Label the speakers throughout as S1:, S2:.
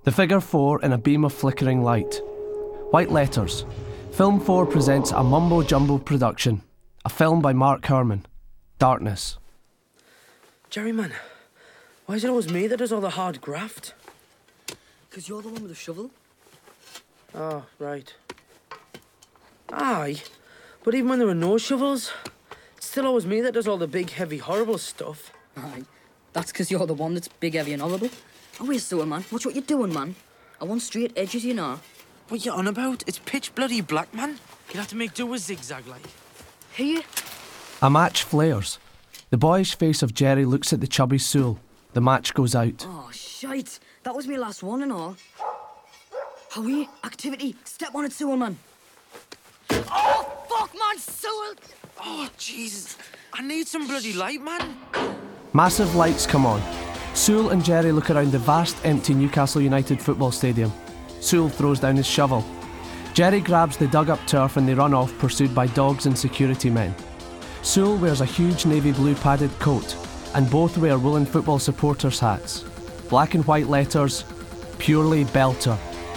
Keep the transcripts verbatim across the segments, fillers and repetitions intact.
S1: The figure four in a beam of flickering light. White letters. Film four presents a mumbo-jumbo production. A film by Mark Herman. Darkness.
S2: Jerry, man, why is it always me that does all the hard graft?
S3: Because you're the one with the shovel.
S2: Oh, right. Aye, but even when there are no shovels, it's still always me that does all the big, heavy, horrible stuff.
S3: Aye, that's because you're the one that's big, heavy and horrible. Oh, wait, so, man, watch what you're doing, man. I want straight edges, you know.
S2: What you on about? It's pitch bloody black, man. You'll have to make do with zigzag, like.
S3: Here?
S1: A match flares. The boyish face of Jerry looks at the chubby Sewell. The match goes out.
S3: Oh, shite. That was my last one and all. Howie, activity. Step on it, Sewell, man. Oh, fuck, man, Sewell!
S2: Oh, Jesus. I need some bloody light, man.
S1: Massive lights come on. Sewell and Jerry look around the vast, empty Newcastle United football stadium. Sewell throws down his shovel. Jerry grabs the dug-up turf and they run off, pursued by dogs and security men. Sewell wears a huge navy blue padded coat, and both wear woolen football supporters' hats. Black and white letters, purely belter.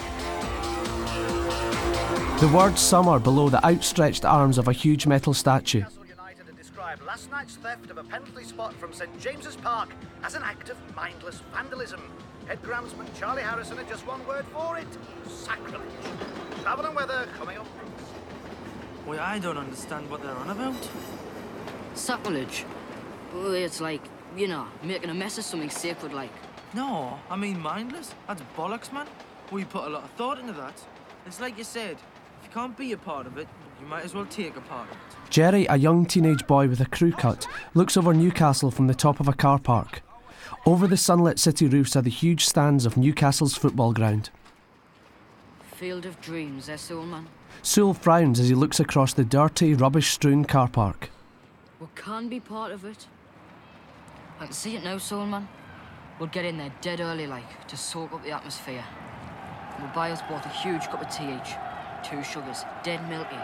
S1: The word summer below the outstretched arms of a huge metal statue.
S4: Newcastle United had described last night's theft of a penalty spot from St James's Park as an act of mindless vandalism. Head groundsman Charlie Harrison had just one word for it: sacrilege. Travel and weather coming up.
S2: Wait, I don't understand what they're on about.
S3: Sacrilege. Well, it's like, you know, making a mess of something sacred, like.
S2: No, I mean mindless. That's bollocks, man. We put a lot of thought into that. It's like you said, if you can't be a part of it, you might as well take a part of it.
S1: Jerry, a young teenage boy with a crew cut, looks over Newcastle from the top of a car park. Over the sunlit city roofs are the huge stands of Newcastle's football ground.
S3: Field of dreams, eh, Sewell, man?
S1: Sewell frowns as he looks across the dirty, rubbish-strewn car park.
S3: We can be part of it. I can see it now, Sewell, man. We'll get in there dead early, like, to soak up the atmosphere. We'll buy us both a huge cup of tea each. Two sugars, dead milky.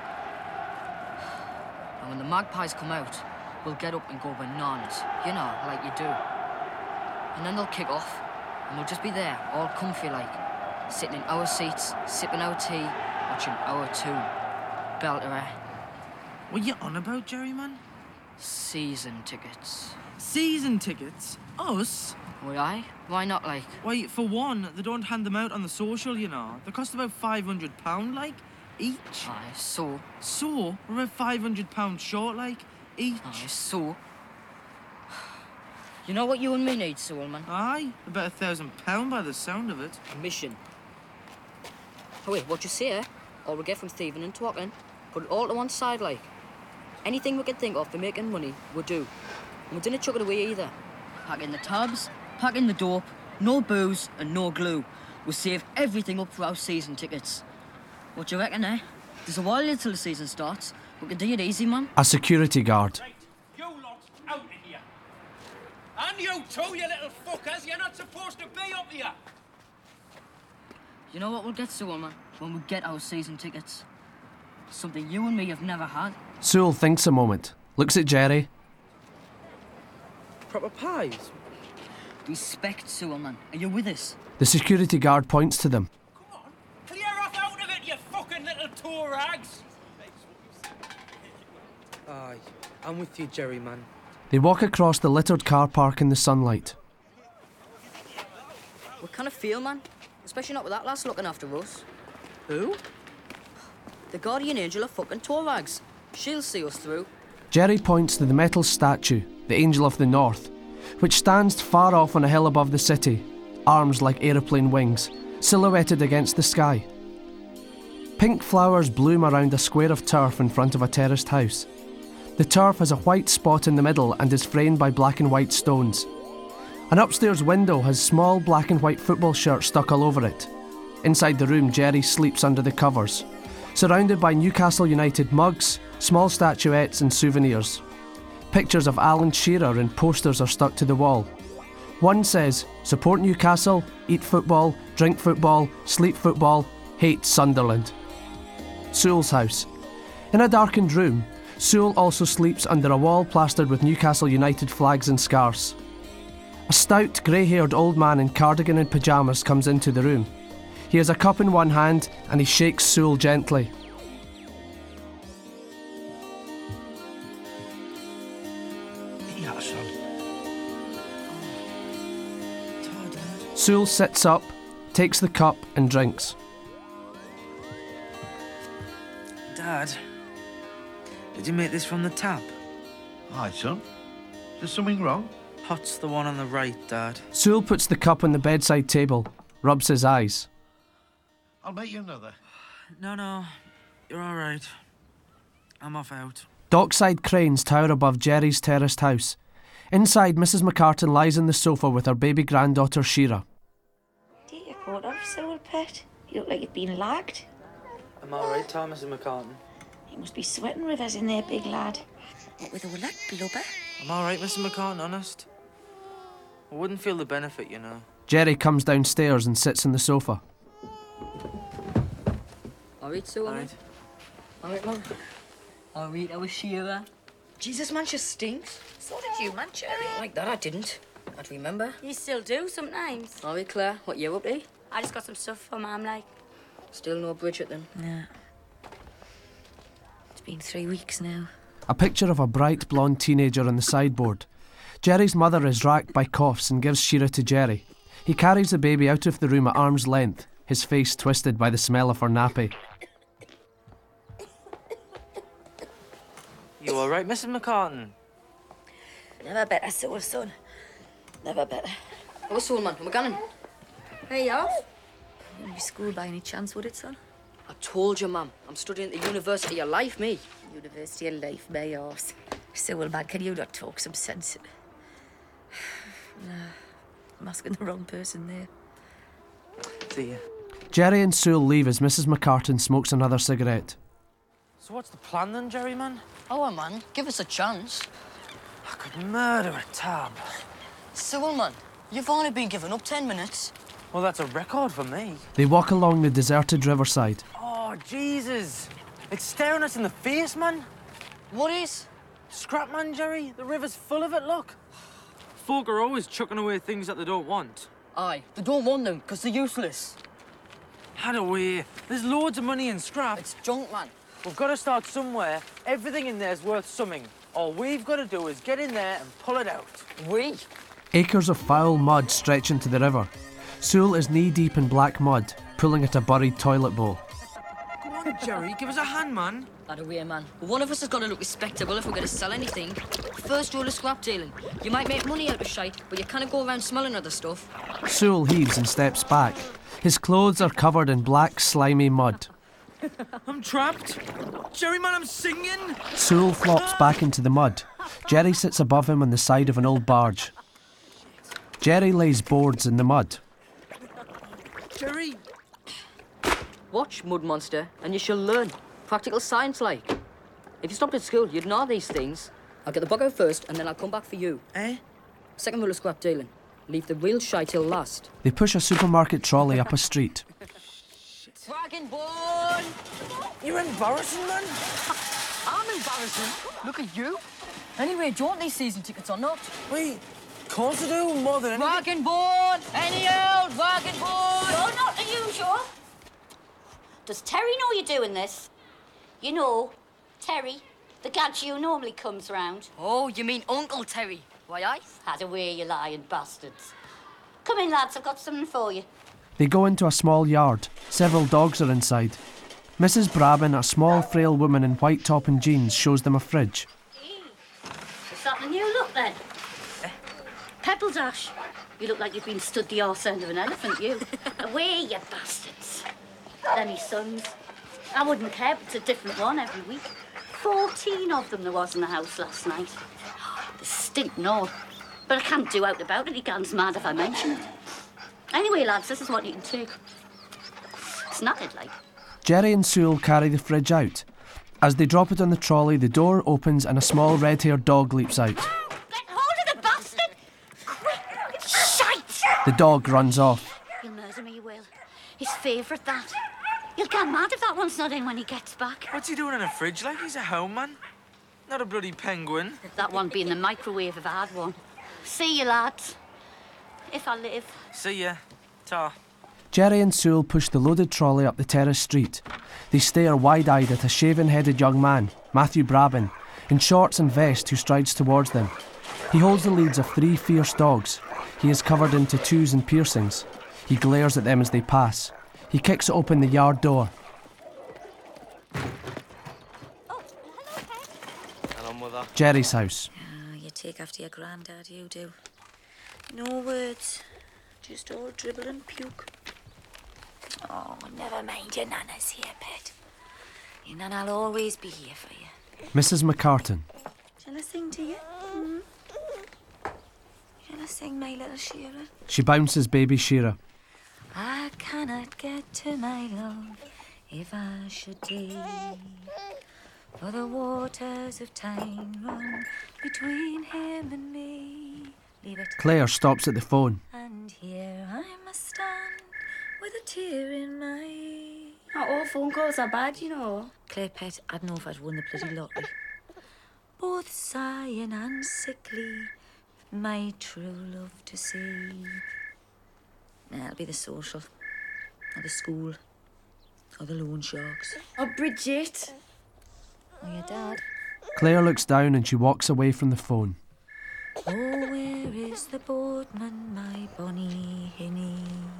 S3: And when the magpies come out, we'll get up and go bananas, you know, like you do. And then they'll kick off, and we'll just be there, all comfy like, sitting in our seats, sipping our tea, watching our tune. Belter, eh?
S2: What are you on about, Jerry, man?
S3: Season tickets.
S2: Season tickets? Us?
S3: Would I? Why not, like?
S2: Why, for one, they don't hand them out on the social, you know. They cost about five hundred pounds, like, each.
S3: Aye, so?
S2: So, we're about five hundred pounds short, like, each.
S3: Aye, so? You know what you and me need, Sewell, man?
S2: Aye, about a thousand pounds by the sound of it.
S3: A mission. Oh, wait, what you say, eh? All we get from thieving and talking, put it all to one side, like. Anything we can think of for making money, we'll do. And we didn't chuck it away either. Pack in the tabs, pack in the dope, no booze and no glue. We'll save everything up for our season tickets. What do you reckon, eh? There's a while until the season starts. We can do it easy, man.
S1: A security guard.
S5: Right, you lot's out of here. And you too, you little fuckers. You're not supposed to be up here.
S3: You know what we'll get, Sewell, man? When we get our season tickets. Something you and me have never had.
S1: Sewell thinks a moment, looks at Jerry.
S2: Proper pies?
S3: Respect, Sewell, man. Are you with us?
S1: The security guard points to them.
S5: Come on, clear off out of it, you fucking little tour rags.
S2: Aye, I'm with you, Jerry, man.
S1: They walk across the littered car park in the sunlight.
S3: We kind of feel, man. Especially not with that lass looking after us.
S2: Who?
S3: The guardian angel of fucking tour rags. She'll see us through.
S1: Jerry points to the metal statue, the Angel of the North, which stands far off on a hill above the city, arms like aeroplane wings, silhouetted against the sky. Pink flowers bloom around a square of turf in front of a terraced house. The turf has a white spot in the middle and is framed by black and white stones. An upstairs window has small black and white football shirts stuck all over it. Inside the room, Jerry sleeps under the covers, surrounded by Newcastle United mugs, small statuettes and souvenirs. Pictures of Alan Shearer and posters are stuck to the wall. One says, support Newcastle, eat football, drink football, sleep football, hate Sunderland. Sewell's house. In a darkened room, Sewell also sleeps under a wall plastered with Newcastle United flags and scarves. A stout, grey-haired old man in cardigan and pyjamas comes into the room. He has a cup in one hand and he shakes Sewell gently.
S5: Yeah, son.
S1: Sewell sits up, takes the cup and drinks.
S2: Dad, did you make this from the tap?
S6: Aye, son. Is there something wrong?
S2: Hot's the one on the right, Dad.
S1: Sewell puts the cup on the bedside table, rubs his eyes.
S6: I'll make you another.
S2: No, no, you're all right. I'm off out.
S1: Dockside cranes tower above Jerry's terraced house. Inside, Missus McCartan lies on the sofa with her baby granddaughter Shira.
S7: Take your coat off, Sewell, pet. You look like you've been lagged.
S2: I'm all right, Thomas and McCartan.
S7: You must be sweating rivers in there, big lad. What with all that blubber?
S2: I'm all right, Mister McCartan, honest. I wouldn't feel the benefit, you know.
S1: Jerry comes downstairs and sits on the sofa.
S3: All right, Sue.
S2: All right.
S3: All right, Mum. All right, I was Shira. Jesus, man, she stinks.
S7: So did you, man, Cherry.
S3: Like that, I didn't. I'd remember.
S7: You still do sometimes.
S3: All right, Claire, what you up to?
S7: I just got some stuff for Mum, like.
S3: Still no Bridget, then?
S7: Yeah. It's been three weeks now.
S1: A picture of a bright blonde teenager on the sideboard. Jerry's mother is racked by coughs and gives Shira to Jerry. He carries the baby out of the room at arm's length, his face twisted by the smell of her nappy.
S2: You all right, Missus McCartan?
S7: Never better, Sewell, son. Never better.
S3: Oh, Sewell, man, we're going.
S7: Hey, off? Wouldn't be school by any chance, would it, son?
S3: I told you, Mum. I'm studying at the University of Life, me.
S7: University of Life, my arse. Sewell, man, can you not talk some sense? No, I'm asking the wrong person there.
S2: See ya.
S1: Jerry and Sewell leave as Missus McCartan smokes another cigarette.
S2: So what's the plan then, Jerry, man?
S3: Oh, man, give us a chance.
S2: I could murder a tab.
S3: Sewell, man, you've only been given up ten minutes.
S2: Well, that's a record for me.
S1: They walk along the deserted riverside.
S2: Oh, Jesus. It's staring us in the face, man.
S3: What is?
S2: Scrap, man, Jerry. The river's full of it, look. Folk are always chucking away things that they don't want.
S3: Aye, they don't want them, because they're useless.
S2: Had away. There's loads of money in scrap.
S3: It's junk, man.
S2: We've got to start somewhere. Everything in there's worth something. All we've got to do is get in there and pull it out.
S3: We?
S1: Acres of foul mud stretch into the river. Sewell is knee-deep in black mud, pulling at a buried toilet bowl.
S2: Come on, Jerry. Give us a hand, man.
S3: That away, man. One of us has got to look respectable if we're going to sell anything. First rule of scrap dealing. You might make money out of shite, but you can't go around smelling other stuff.
S1: Sewell heaves and steps back. His clothes are covered in black, slimy mud.
S2: I'm trapped. Jerry, man, I'm singing.
S1: Sewell flops back into the mud. Jerry sits above him on the side of an old barge. Jerry lays boards in the mud.
S2: Jerry.
S3: Watch, Mud Monster, and you shall learn. Practical science, like. If you stopped at school, you'd know these things. I'll get the bug out first, and then I'll come back for you.
S2: Eh?
S3: Second rule of scrap dealing. Leave the real shite till last.
S1: They push a supermarket trolley up a street.
S3: Dragon Ball!
S2: You're embarrassing, man.
S3: I'm embarrassing. Look at you. Anyway, do you want these season tickets or not?
S2: Wait, of course I do, more than anything.
S3: Dragon Ball! Any old Dragon Ball!
S7: You're not the usual. Does Terry know you're doing this? You know, Terry, the gadget who normally comes round.
S3: Oh, you mean Uncle Terry? Why, I?
S7: Had away, you lying bastards. Come in, lads, I've got something for you.
S1: They go into a small yard. Several dogs are inside. Missus Brabin, a small, frail woman in white top and jeans, shows them a fridge.
S7: Is that the new look, then? Pebble Dash. You look like you've been stood the arse end of an elephant, you. Away, you bastards. They're me sons. I wouldn't care, but it's a different one every week. Fourteen of them there was in the house last night. They stink, no. But I can't do out about it. He gets mad if I mention it. Anyway, lads, this is what you can take. It's knackered, like.
S1: Jerry and Sewell carry the fridge out. As they drop it on the trolley, the door opens and a small red-haired dog leaps out.
S7: Get hold of the bastard! Quick! It's shite!
S1: The dog runs off.
S7: He'll murder me, he will. His favourite, that. He'll get mad if that one's not in when he gets back.
S2: What's he doing in a fridge like he's a home man? Not a bloody penguin.
S7: That one be in the microwave if I had one. See you, lads. if I live.
S2: See ya. Ta.
S1: Jerry and Sewell push the loaded trolley up the terrace street. They stare wide-eyed at a shaven-headed young man, Matthew Brabin, in shorts and vest who strides towards them. He holds the leads of three fierce dogs. He is covered in tattoos and piercings. He glares at them as they pass. He kicks open the yard door.
S7: Oh, hello, Pet.
S2: Hello, Mother.
S1: Jerry's house.
S8: Oh, you take after your granddad, you do. No words, just all dribble and puke. Oh, never mind, your Nana's here, Pet. Your Nana'll always be here for you.
S1: Missus McCartan.
S8: Shall I sing to you? Mm? Shall I sing, my little Shearer?
S1: She bounces baby Shearer.
S8: I cannot get to my love if I should die, for the waters of time run between him and me. Leave it.
S1: Claire stops at the phone.
S8: And here I must stand with a tear in my eye.
S9: Not all phone calls are bad, you know.
S8: Claire, Pet, I don't know if I'd won the bloody lottery. Both sighing and sickly, my true love to see. Nah, it'll be the social, or the school, or the loan sharks.
S9: Oh, Bridget.
S8: Or your dad.
S1: Claire looks down and she walks away from the phone.
S8: Oh, where is the boatman, my bonny hinny?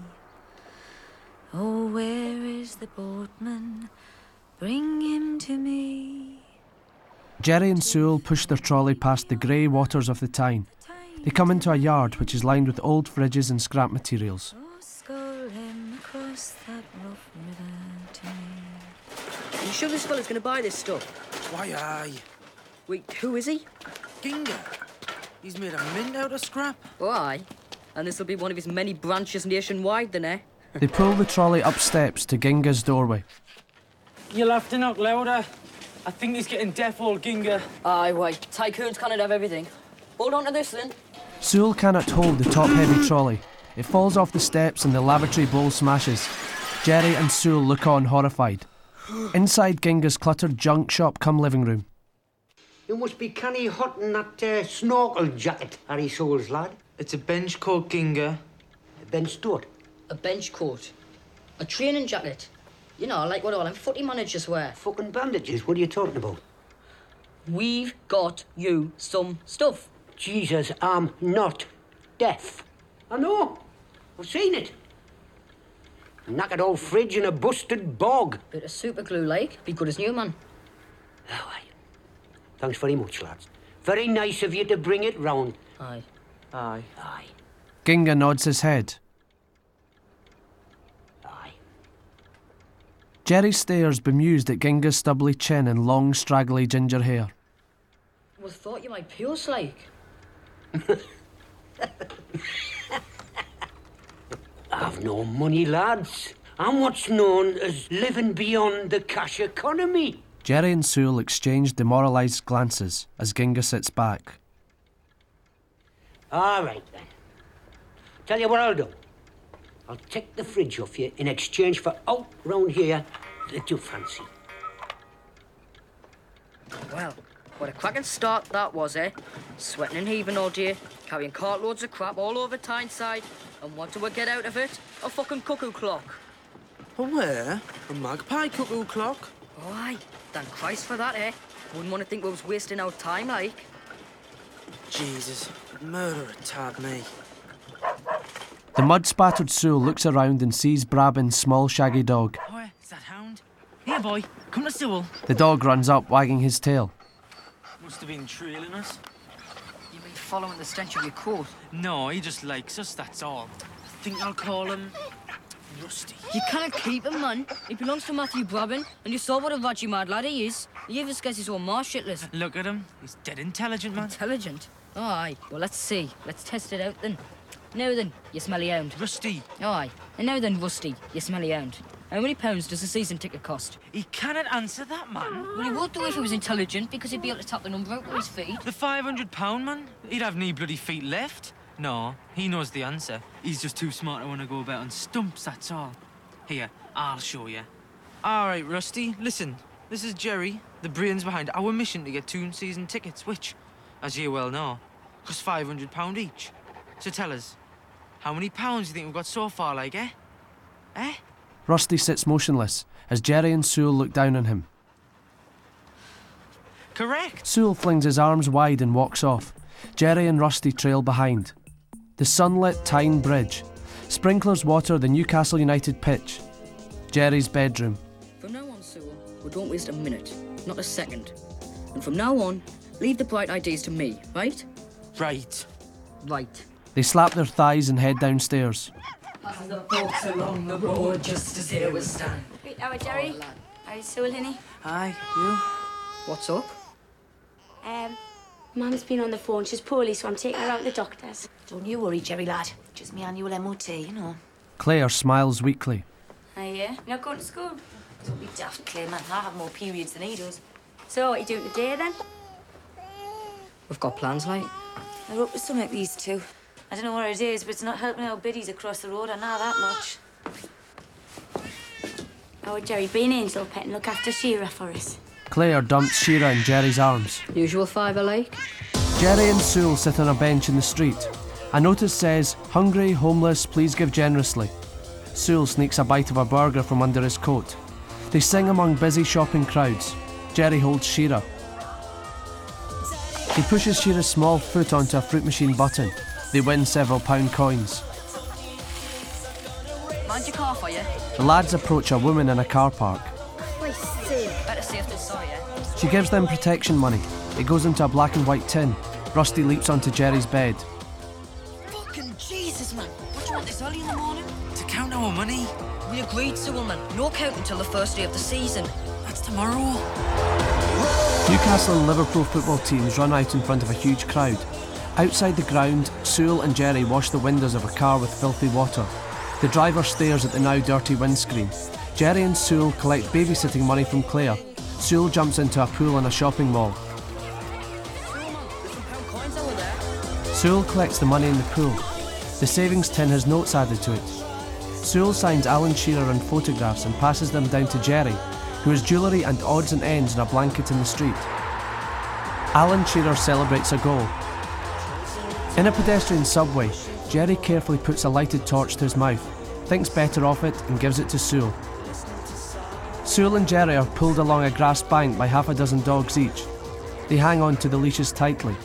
S8: Oh, where is the boatman? Bring him to me.
S1: Jerry and Sewell push their trolley past the grey waters of the Tyne. They come into a yard which is lined with old fridges and scrap materials.
S8: Oh, scull him across that rough river to me.
S3: Are you sure this fella's going to buy this stuff?
S2: Why, aye.
S3: Wait, who is he?
S2: Ginga. He's made a mint out of scrap.
S3: Oh, aye. And this'll be one of his many branches nationwide, then, eh?
S1: They pull the trolley up steps to Ginga's doorway.
S2: You'll have to knock louder. I think he's getting deaf, old Ginga.
S3: Aye, wait. Tycoons cannot have everything. Hold on to this, then.
S1: Sewell cannot hold the top-heavy trolley. It falls off the steps and the lavatory bowl smashes. Jerry and Sewell look on, horrified. Inside Ginga's cluttered junk shop come living room.
S10: You must be canny hot in that uh, snorkel jacket, Harry Souls, lad.
S2: It's a bench coat, Ginga.
S10: A bench coat.
S3: A bench coat. A training jacket. You know, like what all them footy managers wear.
S10: Fucking bandages, what are you talking about?
S3: We've got you some stuff.
S10: Jesus, I'm not deaf. I know. I've seen it. A knackered old fridge in a busted bog.
S3: Bit of super glue, like. Be good as new, man.
S10: Oh, aye. Thanks very much, lads. Very nice of you to bring it round.
S3: Aye.
S2: Aye.
S10: Aye.
S1: Ginga nods his head.
S10: Aye.
S1: Jerry stares bemused at Ginga's stubbly chin and long, straggly ginger hair.
S3: Well, thought you might pierce, like.
S10: I've no money, lads. I'm what's known as living beyond the cash economy.
S1: Jerry and Sewell exchange demoralised glances as Ginga sits back.
S10: All right, then. Tell you what I'll do. I'll take the fridge off you in exchange for out round here that you fancy.
S3: Well, what a cracking start that was, eh? Sweating and heaving all day, carrying cartloads of crap all over Tyneside, and what do we get out of it? A fucking cuckoo clock.
S2: A where? A magpie cuckoo clock?
S3: Oh, aye. Thank Christ for that, eh? Wouldn't want to think we was wasting our time, like.
S2: Jesus, murder tad me.
S1: The mud-spattered Sewell looks around and sees Brabin's small shaggy dog.
S2: Where is that hound? Here, boy, come to Sewell.
S1: The dog runs up, wagging his tail.
S11: Must have been trailing us.
S3: You mean following the stench of your coat?
S11: No, he just likes us, that's all. I think I'll call him Rusty.
S3: You can't keep him, man. He belongs to Matthew Brabin, and you saw what a vodgy mad lad he is. He even gets his own marsh shitless.
S11: Look at him. He's dead intelligent, man.
S3: Intelligent? Oh, aye. Well, let's see. Let's test it out, then. Now then, you smelly hound.
S11: Rusty.
S3: Oh, aye. And now then, Rusty, you smelly hound. How many pounds does a season ticket cost?
S11: He cannot answer that, man.
S3: Well, he would do if he was intelligent, because he'd be able to tap the number out with his feet.
S11: The five hundred pound, man? He'd have no bloody feet left. No, he knows the answer. He's just too smart to want to go about on stumps, that's all. Here, I'll show you. All right, Rusty, listen. This is Jerry, the brains behind our mission to get two season tickets, which, as you well know, cost five hundred pound each. So tell us, How many pounds do you think we've got so far, like, eh? Eh?
S1: Rusty sits motionless as Jerry and Sewell look down on him.
S11: Correct.
S1: Sewell flings his arms wide and walks off. Jerry and Rusty trail behind. The sunlit Tyne Bridge. Sprinklers water the Newcastle United pitch. Jerry's bedroom.
S3: From now on, Sewell, we don't waste a minute, not a second. And from now on, leave the bright ideas to me, right?
S11: Right.
S3: Right.
S1: They slap their thighs and head downstairs.
S8: As the folks along the road just as here we stand.
S9: Wait, how are Jerry? How are Sewell, honey?
S11: Hi, you?
S3: What's up?
S9: Um, Mum's been on the phone. She's poorly, so I'm taking her out to the doctor's.
S8: Don't you worry, Jerry lad. Just me annual M O T, you know.
S1: Claire smiles weakly.
S9: Oh, yeah? You're not going to school?
S8: Don't be daft, Claire, man. I have more periods than he does.
S9: So, what are you doing today, then?
S3: We've got plans, like.
S8: They're up to something, these two. I don't know what it is, but it's not helping our biddies across the road. I know that much.
S9: Oh, Jerry, be an angel pet and look after Shira for us.
S1: Claire dumps Shira in Jerry's arms.
S3: Usual fiver, like.
S1: Jerry and Sewell sit on a bench in the street. A notice says, "Hungry, homeless, please give generously." Sewell sneaks a bite of a burger from under his coat. They sing among busy shopping crowds. Jerry holds Shira. He pushes Shira's small foot onto a fruit machine button. They win several pound coins.
S3: Mind your car for you.
S1: The lads approach a woman in a car park.
S3: Better safe than sorry, eh?
S1: She gives them protection money. It goes into a black and white tin. Rusty leaps onto Jerry's bed.
S3: Fucking Jesus, man. What do you want this early in the morning?
S11: To count our money?
S3: We agreed, Sewell, man. No count until the first day of the season.
S11: That's tomorrow.
S1: Newcastle and Liverpool football teams run out in front of a huge crowd. Outside the ground, Sewell and Jerry wash the windows of a car with filthy water. The driver stares at the now dirty windscreen. Jerry and Sewell collect babysitting money from Claire. Sewell jumps into a pool in a shopping mall. Sewell collects the money in the pool. The savings tin has notes added to it. Sewell signs Alan Shearer and photographs and passes them down to Jerry, who has jewellery and odds and ends in a blanket in the street. Alan Shearer celebrates a goal. In a pedestrian subway, Jerry carefully puts a lighted torch to his mouth, thinks better of it and gives it to Sewell. Sewell and Jerry are pulled along a grass bank by half a dozen dogs each. They hang on to the leashes tightly.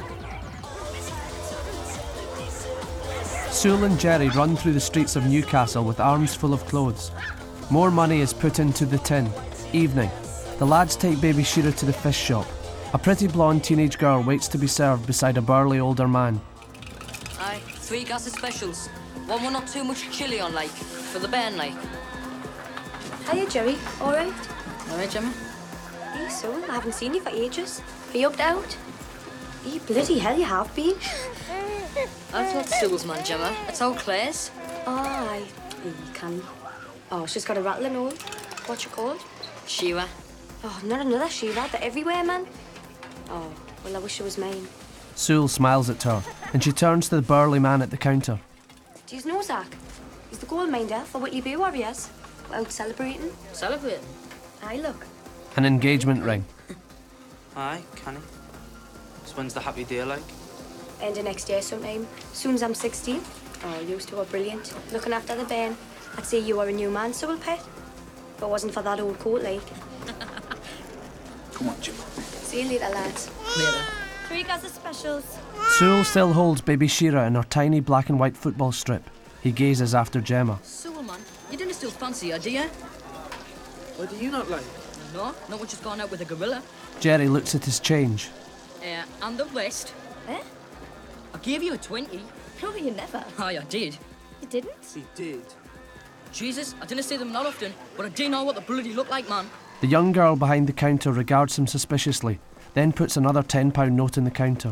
S1: Sewell and Jerry run through the streets of Newcastle with arms full of clothes. More money is put into the tin. Evening. The lads take baby Shira to the fish shop. A pretty blonde teenage girl waits to be served beside a burly older man.
S3: Aye, three gases specials. One with not too much chilli on, like, for the band, like.
S9: Hiya, Jerry. All right?
S3: All right, Gemma?
S9: Hey, Sewell, I haven't seen you for ages. Are you up to out? Hey, bloody hell, you have been.
S3: That's not Sewell's, man, Gemma. It's all Claire's.
S9: Oh, aye. You can. Oh, she's got a rattling on. What's she called?
S3: Shira.
S9: Oh, not another Shira. They're everywhere, man. Oh, well, I wish it was mine.
S1: Sewell smiles at her, and she turns to the burly man at the counter.
S9: Do you know Zach? He's the gold minder for Whitley Bay Warriors. We're out celebrating.
S3: Celebrating?
S9: Aye, look.
S1: An engagement ring.
S11: Aye, can he? So when's the happy day like?
S9: End of next year sometime. Soon as I'm sixteen. Oh, you two are brilliant. Looking after the bairn. I'd say you are a new man, Sewell, pet. If it wasn't for that old coat, like.
S6: Come on, Jim.
S9: See you later, lads.
S3: Later.
S9: Three gases specials.
S1: Sewell still holds baby Shira in her tiny black and white football strip. He gazes after Gemma.
S3: Sewell, man, you didn't still fancy her, do you?
S2: What do you not like?
S3: No, not when she's gone out with a gorilla.
S1: Jerry looks at his change.
S3: Uh, and the rest.
S9: Eh?
S3: I gave you a twenty.
S9: No, you never.
S3: Aye, I did.
S9: You didn't?
S2: He did.
S3: Jesus, I didn't see them that often, but I do know what the bloody look like, man.
S1: The young girl behind the counter regards him suspiciously, then puts another ten pound note in the counter.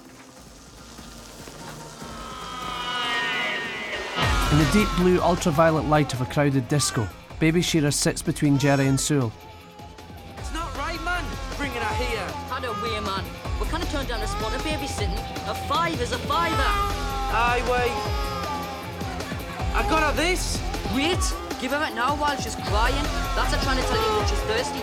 S1: In the deep blue ultraviolet light of a crowded disco, baby Shira sits between Jerry and Sewell.
S11: It's not right, man. Bringing her here.
S3: Had a way, man. We kind of turned down a spot of babysitting. A five is a fiver.
S11: Aye, wait. I got her this.
S3: Wait, give her it now while she's crying. That's her trying to tell you that she's thirsty.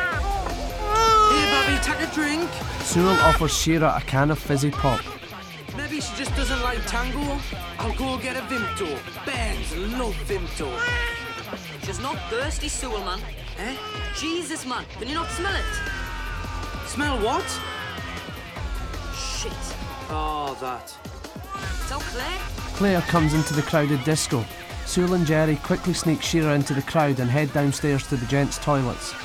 S11: Here, Bobby, take a drink.
S1: Sewell offers Shira a can of fizzy pop.
S2: Maybe she just doesn't like tango. I'll go get a Vimto. Bears love Vimto.
S3: She's not thirsty, Sewell, man.
S2: Eh?
S3: Jesus, man. Can you not smell it?
S2: Smell what?
S3: Shit.
S2: Oh, that.
S3: So, Claire?
S1: Claire comes into the crowded disco. Sewell and Jerry quickly sneak Shearer into the crowd and head downstairs to the gents' toilets.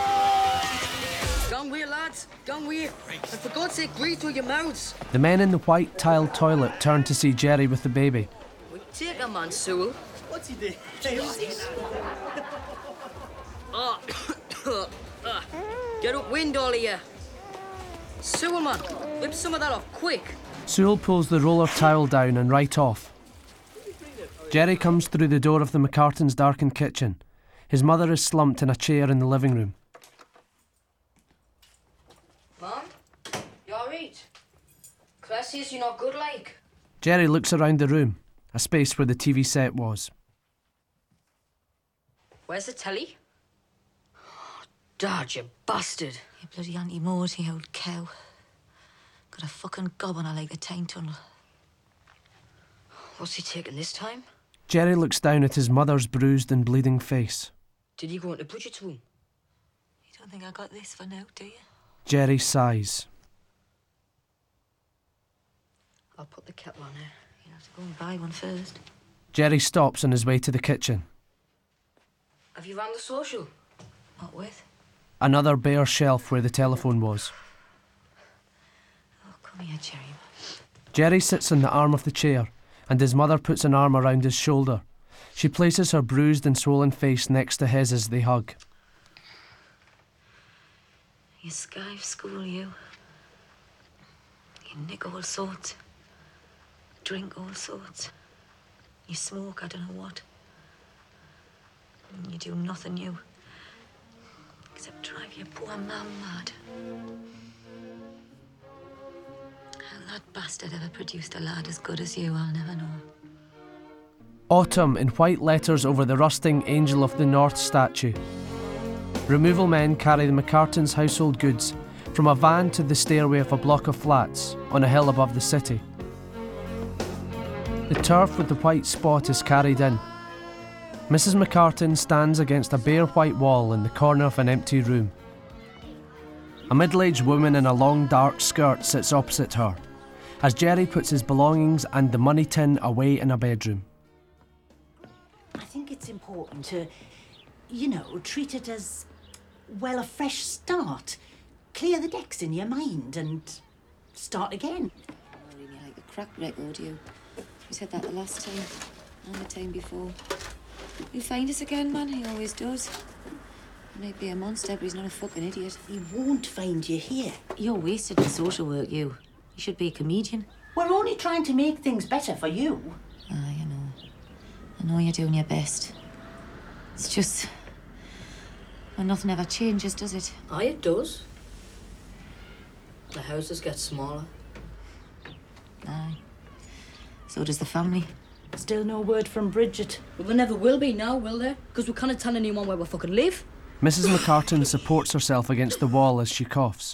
S3: Gone way, lads. Gone way. And for God's sake, breathe through your mouths.
S1: The men in the white tiled toilet turn to see Jerry with the baby.
S3: We take a man, Sewell.
S5: What's he doing?
S3: Ah. Ah. Get upwind, all of you. Sewell, man. Whip some of that off, quick.
S1: Sewell pulls the roller towel down and right off. Jerry comes through the door of the McCartans' darkened kitchen. His mother is slumped in a chair in the living room.
S3: Mom? You alright? Claire says you're not good, like.
S1: Jerry looks around the room, a space where the T V set was.
S3: Where's the telly? Oh, Dad, you bastard.
S8: You bloody anti-Morty, old cow. Got a fucking gob on her like the time tunnel.
S3: What's he taking this time?
S1: Jerry looks down at his mother's bruised and bleeding face.
S3: Did he go into Bridget's room?
S8: You don't think I got this for now, do you?
S1: Jerry sighs.
S3: I'll put the kettle on there.
S8: You'll have to go and buy one first.
S1: Jerry stops on his way to the kitchen.
S3: Have you rang the social?
S8: What with?
S1: Another bare shelf where the telephone was.
S8: Oh, come here, Jerry.
S1: Jerry sits on the arm of the chair, and his mother puts an arm around his shoulder. She places her bruised and swollen face next to his as they hug.
S8: You skive school, you. You nick all sorts. Drink all sorts. You smoke, I don't know what. And you do nothing new. Except drive your poor mum mad. How that bastard ever produced a lad as good as you, I'll never know.
S1: Autumn in white letters over the rusting Angel of the North statue. Removal men carry the McCartans' household goods from a van to the stairway of a block of flats on a hill above the city. The turf with the white spot is carried in. Missus McCartan stands against a bare white wall in the corner of an empty room. A middle-aged woman in a long dark skirt sits opposite her, as Jerry puts his belongings and the money tin away in a bedroom.
S12: I think it's important to, you know, treat it as, well, a fresh start. Clear the decks in your mind and start again.
S8: Oh, you like a crack record, you. You said that the last time, and the time before. He'll find us again, man. He always does. He might be a monster, but he's not a fucking idiot.
S12: He won't find you here.
S8: You're wasted in social work, you. You should be a comedian.
S12: We're only trying to make things better for you.
S8: Ah, you know. I know you're doing your best. It's just... well, nothing ever changes, does it?
S3: Aye, it does. The houses get smaller.
S8: Aye. So does the family.
S12: Still no word from Bridget.
S3: Well, there never will be now, will there? Because we can't tell anyone where we fucking live.
S1: Missus McCartan supports herself against the wall as she coughs.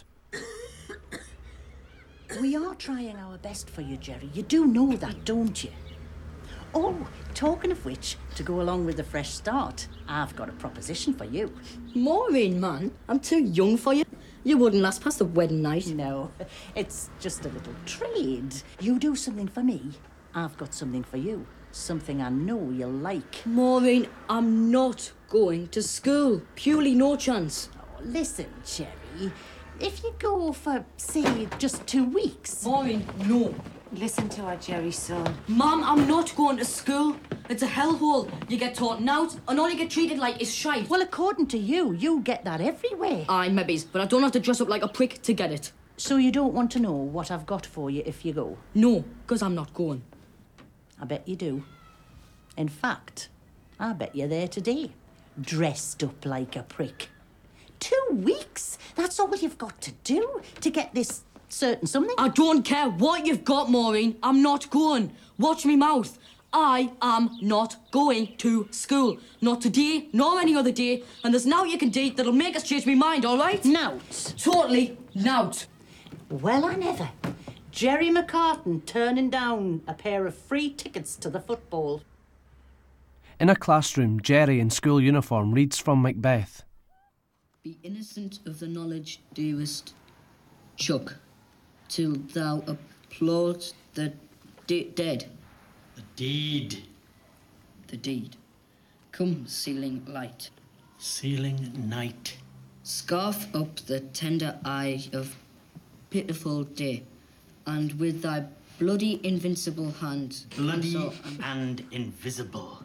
S12: We are trying our best for you, Jerry. You do know that, don't you? Oh, talking of which, to go along with the fresh start, I've got a proposition for you.
S3: Maureen, man, I'm too young for you. You wouldn't last past the wedding night.
S12: No, it's just a little trade. You do something for me, I've got something for you. Something I know you'll like.
S3: Maureen, I'm not going to school. Purely no chance.
S12: Oh, listen, Jerry. If you go for, say, just two weeks...
S3: Maureen, no.
S8: Listen to her, Jerry, son.
S3: Mum, I'm not going to school. It's a hellhole. You get taught now, and all you get treated like is shite.
S12: Well, according to you, you get that everywhere.
S3: Aye, maybe, but I don't have to dress up like a prick to get it.
S12: So you don't want to know what I've got for you if you go?
S3: No, because I'm not going.
S12: I bet you do. In fact, I bet you're there today, dressed up like a prick. Two weeks? That's all you've got to do to get this certain something?
S3: I don't care what you've got, Maureen. I'm not going. Watch me mouth. I am not going to school. Not today, nor any other day. And there's now you can do that'll make us change my mind, all right?
S12: Nout.
S3: Totally nout.
S12: Well, I never. Jerry McCartan turning down a pair of free tickets to the football.
S1: In a classroom, Jerry in school uniform reads from Macbeth.
S3: Be innocent of the knowledge, dearest Chuck, till thou applaud the de- dead.
S13: The deed.
S3: The deed. Come, ceiling light.
S13: Ceiling night.
S3: Scarf up the tender eye of pitiful day, and with thy bloody invincible hand...
S13: Bloody
S3: cancel
S13: and invisible.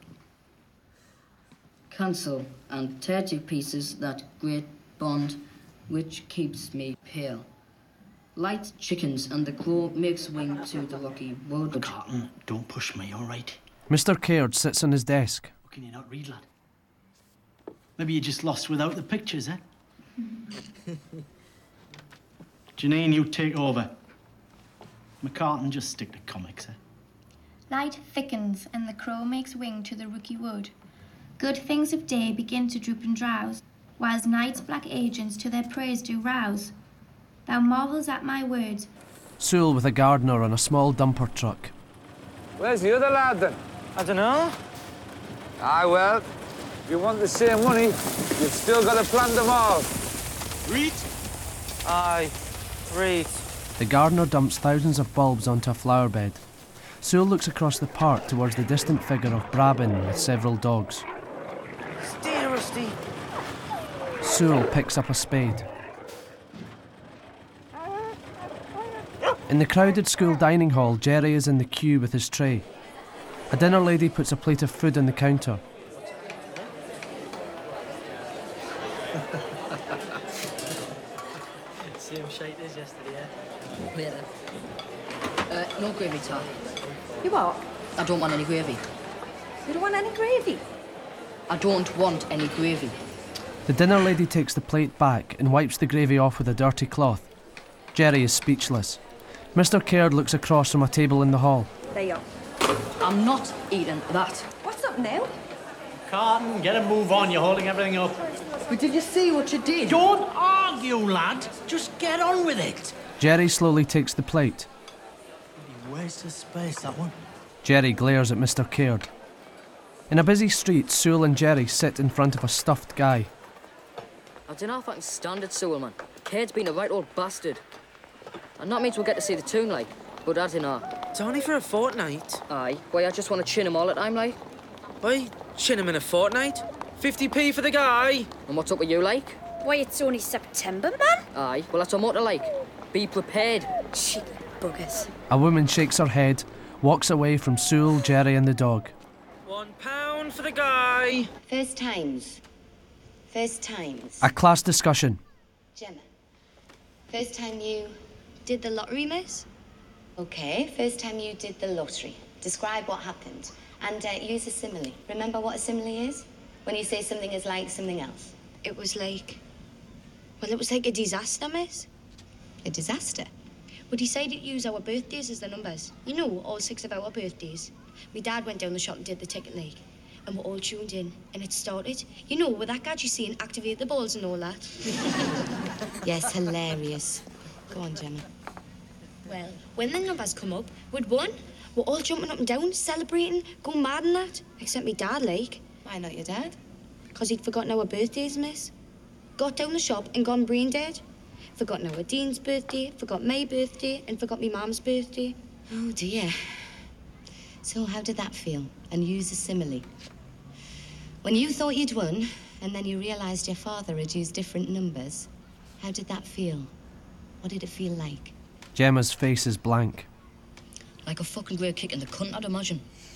S3: Cancel and tear to pieces that great bond which keeps me pale. Light chickens and the crow makes wing to the rocky wood.
S13: McCartan, don't push me, all right?
S1: Mister Caird sits on his desk.
S13: Can you not read, lad? Maybe you're just lost without the pictures, eh? Janine, you take over. McCartan, just stick to comics, eh?
S14: Light thickens, and the crow makes wing to the rooky wood. Good things of day begin to droop and drowse, whilst night's black agents to their praise do rouse. Thou marvels at my words.
S1: Sewell with a gardener on a small dumper truck.
S15: Where's the other lad, then?
S11: I don't know.
S15: Aye, well, if you want the same money, you've still got to plant them all.
S11: Read? Aye, read.
S1: The gardener dumps thousands of bulbs onto a flower bed. Sewell looks across the park towards the distant figure of Brabin with several dogs.
S11: Stay, Rusty.
S1: Sewell picks up a spade. In the crowded school dining hall, Jerry is in the queue with his tray. A dinner lady puts a plate of food on the counter.
S11: Same shite as yesterday, eh?
S3: Later. Uh, no gravy, Tar.
S8: You what?
S3: I don't want any gravy.
S8: You don't want any gravy?
S3: I don't want any gravy.
S1: The dinner lady takes the plate back and wipes the gravy off with a dirty cloth. Jerry is speechless. Mister Caird looks across from a table in the hall.
S8: There you are.
S3: I'm not eating that.
S8: What's up now?
S13: Carton, get a move on. You're holding everything up.
S3: But did you see what you did?
S13: Don't argue, lad. Just get on with it.
S1: Jerry slowly takes the plate.
S13: Waste of space, that one.
S1: Jerry glares at Mister Caird. In a busy street, Sewell and Jerry sit in front of a stuffed guy.
S3: I don't know if I can stand it, Sewell, man. Caird's been a right old bastard. And that means we'll get to see the tune, like. But I don't know.
S2: It's only for a fortnight.
S3: Aye. Why, I just want to chin him all the time, like.
S2: Why, chin him in a fortnight? fifty p for the guy.
S3: And what's up with you, like?
S9: Why, it's only September, man.
S3: Aye. Well, that's a motto, like. Be prepared.
S9: Cheeky buggers.
S1: A woman shakes her head, walks away from Sewell, Jerry and the dog.
S2: One pound for the guy.
S16: First times. First times.
S1: A class discussion.
S16: Gemma. First time you...
S9: Did the lottery, miss?
S16: Okay, first time you did the lottery. Describe what happened. And uh, use a simile. Remember what a simile is? When you say something is like something else.
S9: It was like... Well, it was like a disaster, miss.
S16: A disaster?
S9: We decided to use our birthdays as the numbers. You know, all six of our birthdays. My dad went down the shop and did the ticket leg. And we're all tuned in. And it started, you know, with that gadget scene, activate the balls and all that.
S16: Yes, hilarious. Go on, Gemma.
S9: Well, when the numbers come up, we'd won. We're all jumping up and down, celebrating, going mad and that. Except me dad, like.
S16: Why not your dad?
S9: Because he'd forgotten our birthdays, miss. Got down the shop and gone brain dead. Forgotten our Dean's birthday, forgot my birthday, and forgot me mum's birthday.
S16: Oh, dear. So how did that feel? And use a simile. When you thought you'd won, and then you realised your father had used different numbers, how did that feel? What did it feel like?
S1: Gemma's face is blank.
S3: Like a fucking great kick in the cunt, I'd imagine.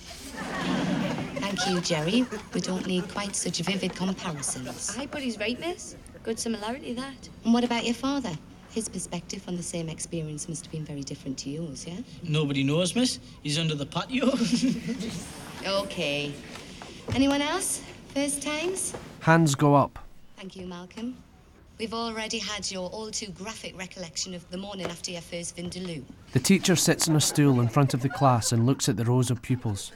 S16: Thank you, Jerry. We don't need quite such vivid comparisons.
S9: Aye, but he's right, miss. Good similarity, that.
S16: And what about your father? His perspective on the same experience must have been very different to yours, yeah?
S13: Nobody knows, miss. He's under the patio.
S16: Okay. Anyone else? First times?
S1: Hands go up.
S16: Thank you, Malcolm. We've already had your all-too graphic recollection of the morning after your first Vindaloo.
S1: The teacher sits on a stool in front of the class and looks at the rows of pupils.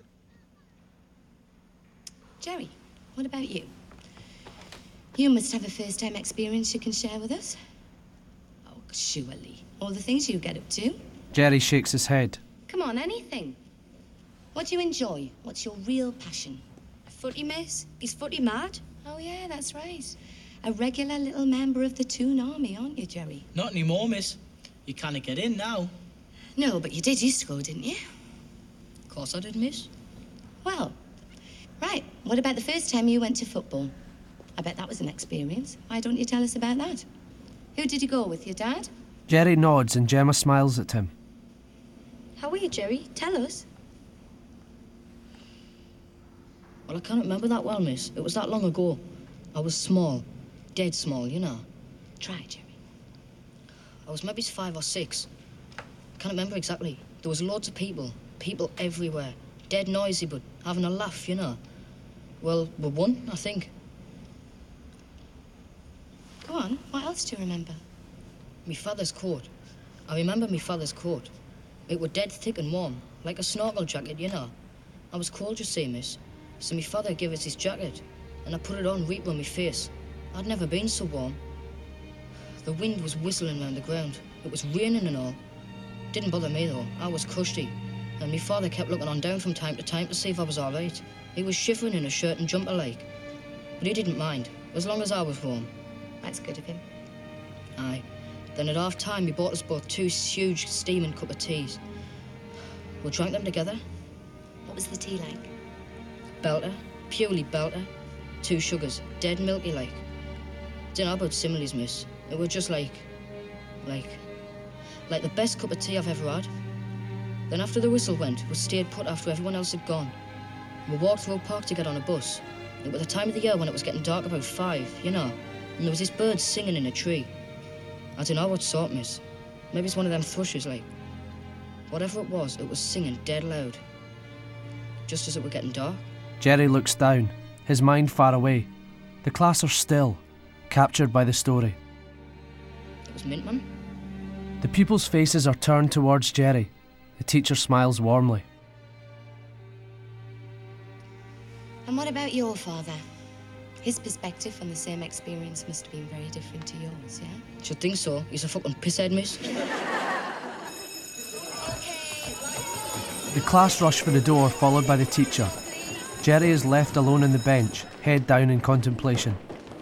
S16: Jerry, what about you? You must have a first-time experience you can share with us. Oh, surely. All the things you get up to.
S1: Jerry shakes his head.
S16: Come on, anything. What do you enjoy? What's your real passion?
S9: Footy, miss. He's footy mad.
S16: Oh, yeah, that's right. A regular little member of the Toon Army, aren't you, Jerry?
S17: Not anymore, miss. You can't get in now.
S16: No, but you did used to go, didn't you?
S17: Of course I did, miss.
S16: Well, right. What about the first time you went to football? I bet that was an experience. Why don't you tell us about that? Who did you go with, your dad?
S1: Jerry nods and Gemma smiles at him.
S9: How were you, Jerry? Tell us.
S17: Well, I can't remember that well, miss. It was that long ago. I was small. Dead small, you know.
S16: Try, Jerry.
S17: I was maybe five or six. Can't remember exactly. There was loads of people. People everywhere. Dead noisy, but having a laugh, you know. Well, we won, I think.
S16: Go on. What else do you remember?
S17: Me father's coat. I remember me father's coat. It was dead thick and warm, like a snorkel jacket, you know. I was cold, you see, miss. So me father gave us his jacket, and I put it on right on me face. I'd never been so warm. The wind was whistling round the ground. It was raining and all. Didn't bother me, though. I was cushy. And me father kept looking on down from time to time to see if I was all right. He was shivering in a shirt and jumper like. But he didn't mind, as long as I was warm.
S16: That's good of him.
S17: Aye. Then at half time, he bought us both two huge steaming cup of teas. We drank them together.
S16: What was the tea like?
S17: Belter. Purely belter. Two sugars. Dead milky like. Didn't know about similes, miss. It was just like... Like... Like the best cup of tea I've ever had. Then after the whistle went, we stayed put after everyone else had gone. We walked through a park to get on a bus. It was the time of the year when it was getting dark about five, you know. And there was this bird singing in a tree. I don't know what sort, miss. Maybe it's one of them thrushes, like. Whatever it was, it was singing dead loud. Just as it were getting dark.
S1: Jerry looks down, his mind far away. The class are still, captured by the story.
S17: It was Mintman.
S1: The pupils' faces are turned towards Jerry. The teacher smiles warmly.
S16: And what about your father? His perspective on the same experience must have been very different to yours, yeah?
S17: Should think so. He's a fucking pisshead, miss.
S1: The class rush for the door, followed by the teacher. Jerry is left alone on the bench, head down in contemplation.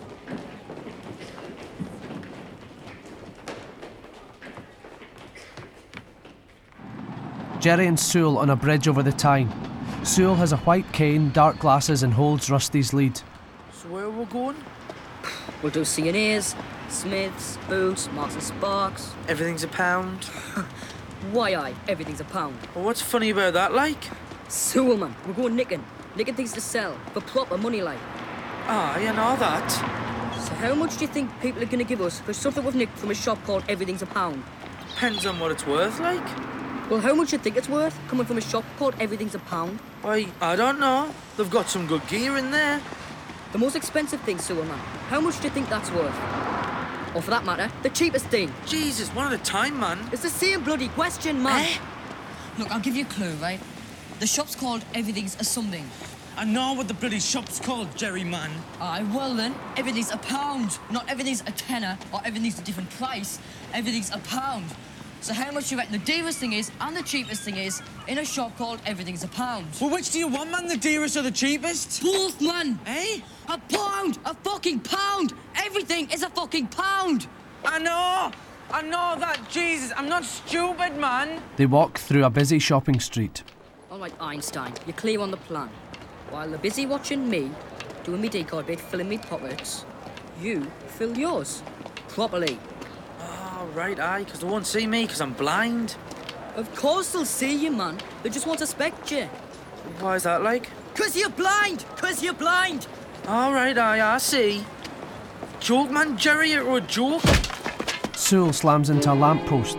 S1: Jerry and Sewell on a bridge over the Tyne. Sewell has a white cane, dark glasses and holds Rusty's lead.
S2: So where are we going?
S3: We'll do C and A's, Smiths, Boots, Marks and Sparks.
S2: Everything's a pound.
S3: Why, aye, everything's a pound.
S2: Well, what's funny about that, like?
S3: Sewell, man, we're going nicking. Nicking things to sell, for proper money, like.
S2: Ah, you know that.
S3: So how much do you think people are going to give us for something we've nicked from a shop called Everything's a Pound?
S2: Depends on what it's worth, like.
S3: Well, how much do you think it's worth, coming from a shop called Everything's a Pound?
S2: Why, I don't know. They've got some good gear in there.
S3: The most expensive thing, Sewell, man. How much do you think that's worth? Or for that matter, the cheapest thing.
S2: Jesus, one at a time, man.
S3: It's the same bloody question, man.
S18: Eh? Look, I'll give you a clue, right? The shop's called Everything's a Something.
S11: I know what the bloody shop's called, Jerry, man.
S18: Aye, well then, everything's a pound. Not everything's a tenner or everything's a different price. Everything's a pound. So how much do you reckon the dearest thing is and the cheapest thing is in a shop called Everything's a Pound?
S11: Well, which do you want, man? The dearest or the cheapest?
S18: Both, man!
S11: Eh?
S18: A pound! A fucking pound! Everything is a fucking pound!
S11: I know! I know that, Jesus. I'm not stupid, man.
S1: They walk through a busy shopping street.
S3: All right, Einstein, you're clear on the plan. While they're busy watching me, doing me decor bit, filling me pockets, you fill yours. Properly.
S2: Oh, right, aye, because they won't see me because I'm blind.
S3: Of course they'll see you, man. They just won't suspect you.
S2: Why is that like?
S3: Because you're blind! Because you're blind!
S2: All right, aye, I see. Joke, man, Jerry, or a joke?
S1: Sewell slams into a lamppost.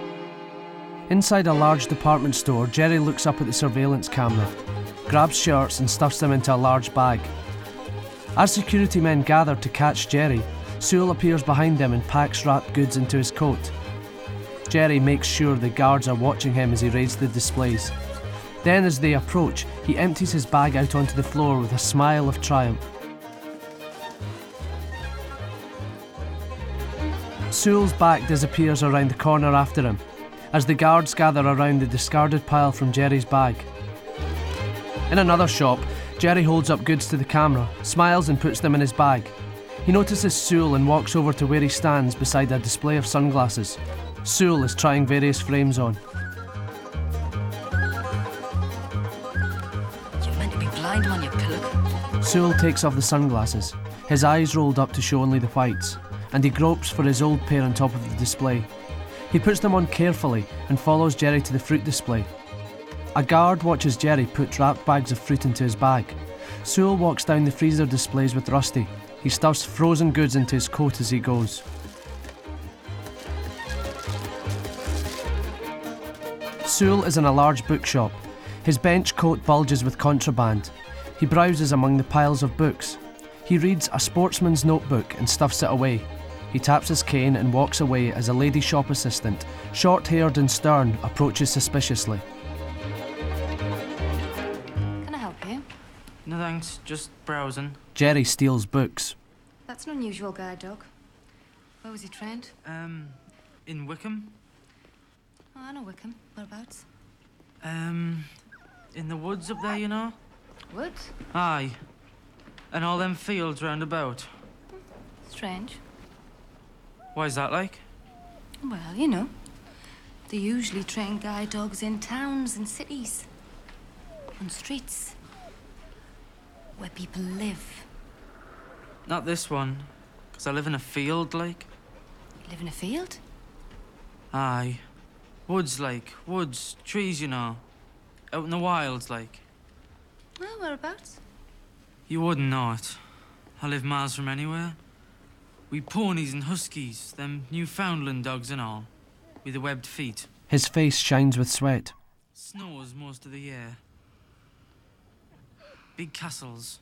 S1: Inside a large department store, Jerry looks up at the surveillance camera, grabs shirts and stuffs them into a large bag. As security men gather to catch Jerry, Sewell appears behind them and packs wrapped goods into his coat. Jerry makes sure the guards are watching him as he raids the displays. Then as they approach, he empties his bag out onto the floor with a smile of triumph. Sewell's back disappears around the corner after him. as the guards gather around the discarded pile from Jerry's bag. In another shop, Jerry holds up goods to the camera, smiles and puts them in his bag. He notices Sewell and walks over to where he stands beside a display of sunglasses. Sewell is trying various frames on.
S3: You're meant to be blind, man, you pillock.
S1: Sewell takes off the sunglasses, his eyes rolled up to show only the whites, and he gropes for his old pair on top of the display. He puts them on carefully and follows Jerry to the fruit display. A guard watches Jerry put wrapped bags of fruit into his bag. Sewell walks down the freezer displays with Rusty. He stuffs frozen goods into his coat as he goes. Sewell is in a large bookshop. His bench coat bulges with contraband. He browses among the piles of books. He reads A Sportsman's Notebook and stuffs it away. He taps his cane and walks away as a lady shop assistant, short-haired and stern, approaches suspiciously.
S19: Can I help you?
S11: No thanks, just browsing.
S1: Jerry steals books.
S19: That's an unusual guide dog. Where was he trained?
S11: Um, in Wickham?
S19: Oh, I know Wickham. Whereabouts?
S11: Um, in the woods up there, you know?
S19: Woods?
S11: Aye. And all them fields round about.
S19: Strange.
S11: Why's that like?
S19: Well, you know. They usually train guide dogs in towns and cities. On streets. Where people live.
S11: Not this one, because I live in a field, like.
S19: You live in a field?
S11: Aye. Woods, like. Woods, trees, you know. Out in the wilds, like.
S19: Well, whereabouts?
S11: You wouldn't know it. I live miles from anywhere. We ponies and huskies, them Newfoundland dogs and all, with the webbed feet.
S1: His face shines with sweat.
S11: Snows most of the year. Big castles.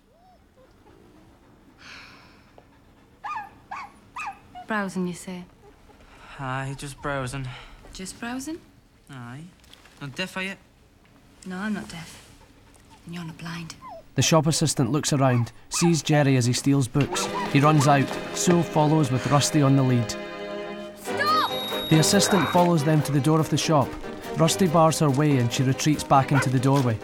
S19: Browsing, you say?
S11: Aye, just browsing.
S19: Just browsing?
S11: Aye. Not deaf, are you?
S19: No, I'm not deaf. And you're not blind.
S1: The shop assistant looks around, sees Jerry as he steals books. He runs out. Sewell follows with Rusty on the lead.
S19: Stop!
S1: The assistant follows them to the door of the shop. Rusty bars her way and she retreats back into the doorway.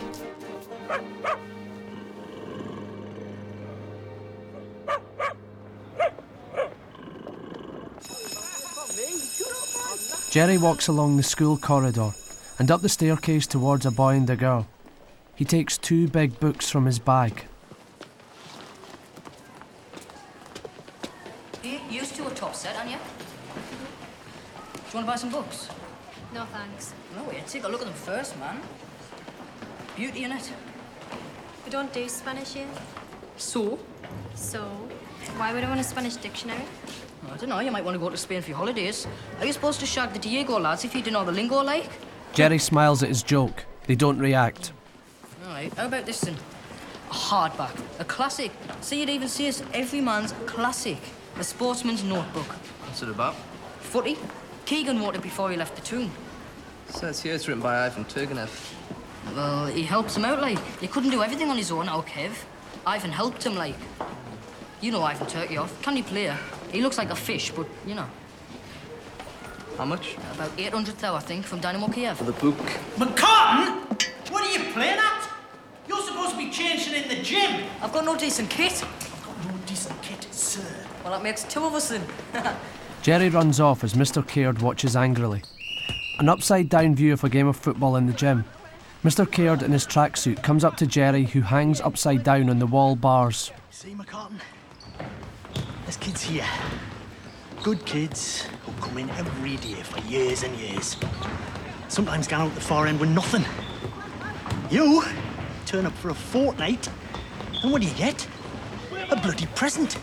S1: Jerry walks along the school corridor and up the staircase towards a boy and a girl. He takes two big books from his bag.
S3: Here, you two are top set, aren't you? Do you want to buy some books?
S9: No, thanks.
S3: No, yeah, take a look at them first, man. Beauty in it.
S9: We don't do Spanish here.
S3: So?
S9: So, why would I want a Spanish dictionary?
S3: I don't know, you might want to go to Spain for your holidays. Are you supposed to shag the Diego lads if you didn't know the lingo like?
S1: Jerry smiles at his joke. They don't react.
S3: All right, how about this then? A hardback, a classic. See, you'd even see it's every man's classic. A Sportsman's Notebook.
S20: What's it about?
S3: Footy. Keegan wrote it before he left the tomb.
S20: Says here it's written by Ivan Turgenev.
S3: Well, he helps him out, like. He couldn't do everything on his own, now, Kev. Ivan helped him, like. You know Ivan Turgenev. Candy player. He looks like a fish, but, you know.
S20: How much?
S3: About eight hundred thousand, I think, from Dynamo Kiev.
S20: For the book.
S5: McCartan? What are you playing at? You're supposed to be changing in the gym.
S3: I've got no decent kit.
S5: I've got no decent kit, sir.
S3: Well, that makes two of us then.
S1: Jerry runs off as Mister Caird watches angrily. An upside-down view of a game of football in the gym. Mister Caird in his tracksuit comes up to Jerry, who hangs upside down on the wall bars.
S13: See, McCartan? There's kids here. Good kids who come in every day for years and years. Sometimes gone out the far end with nothing. You turn up for a fortnight, and what do you get? A bloody present.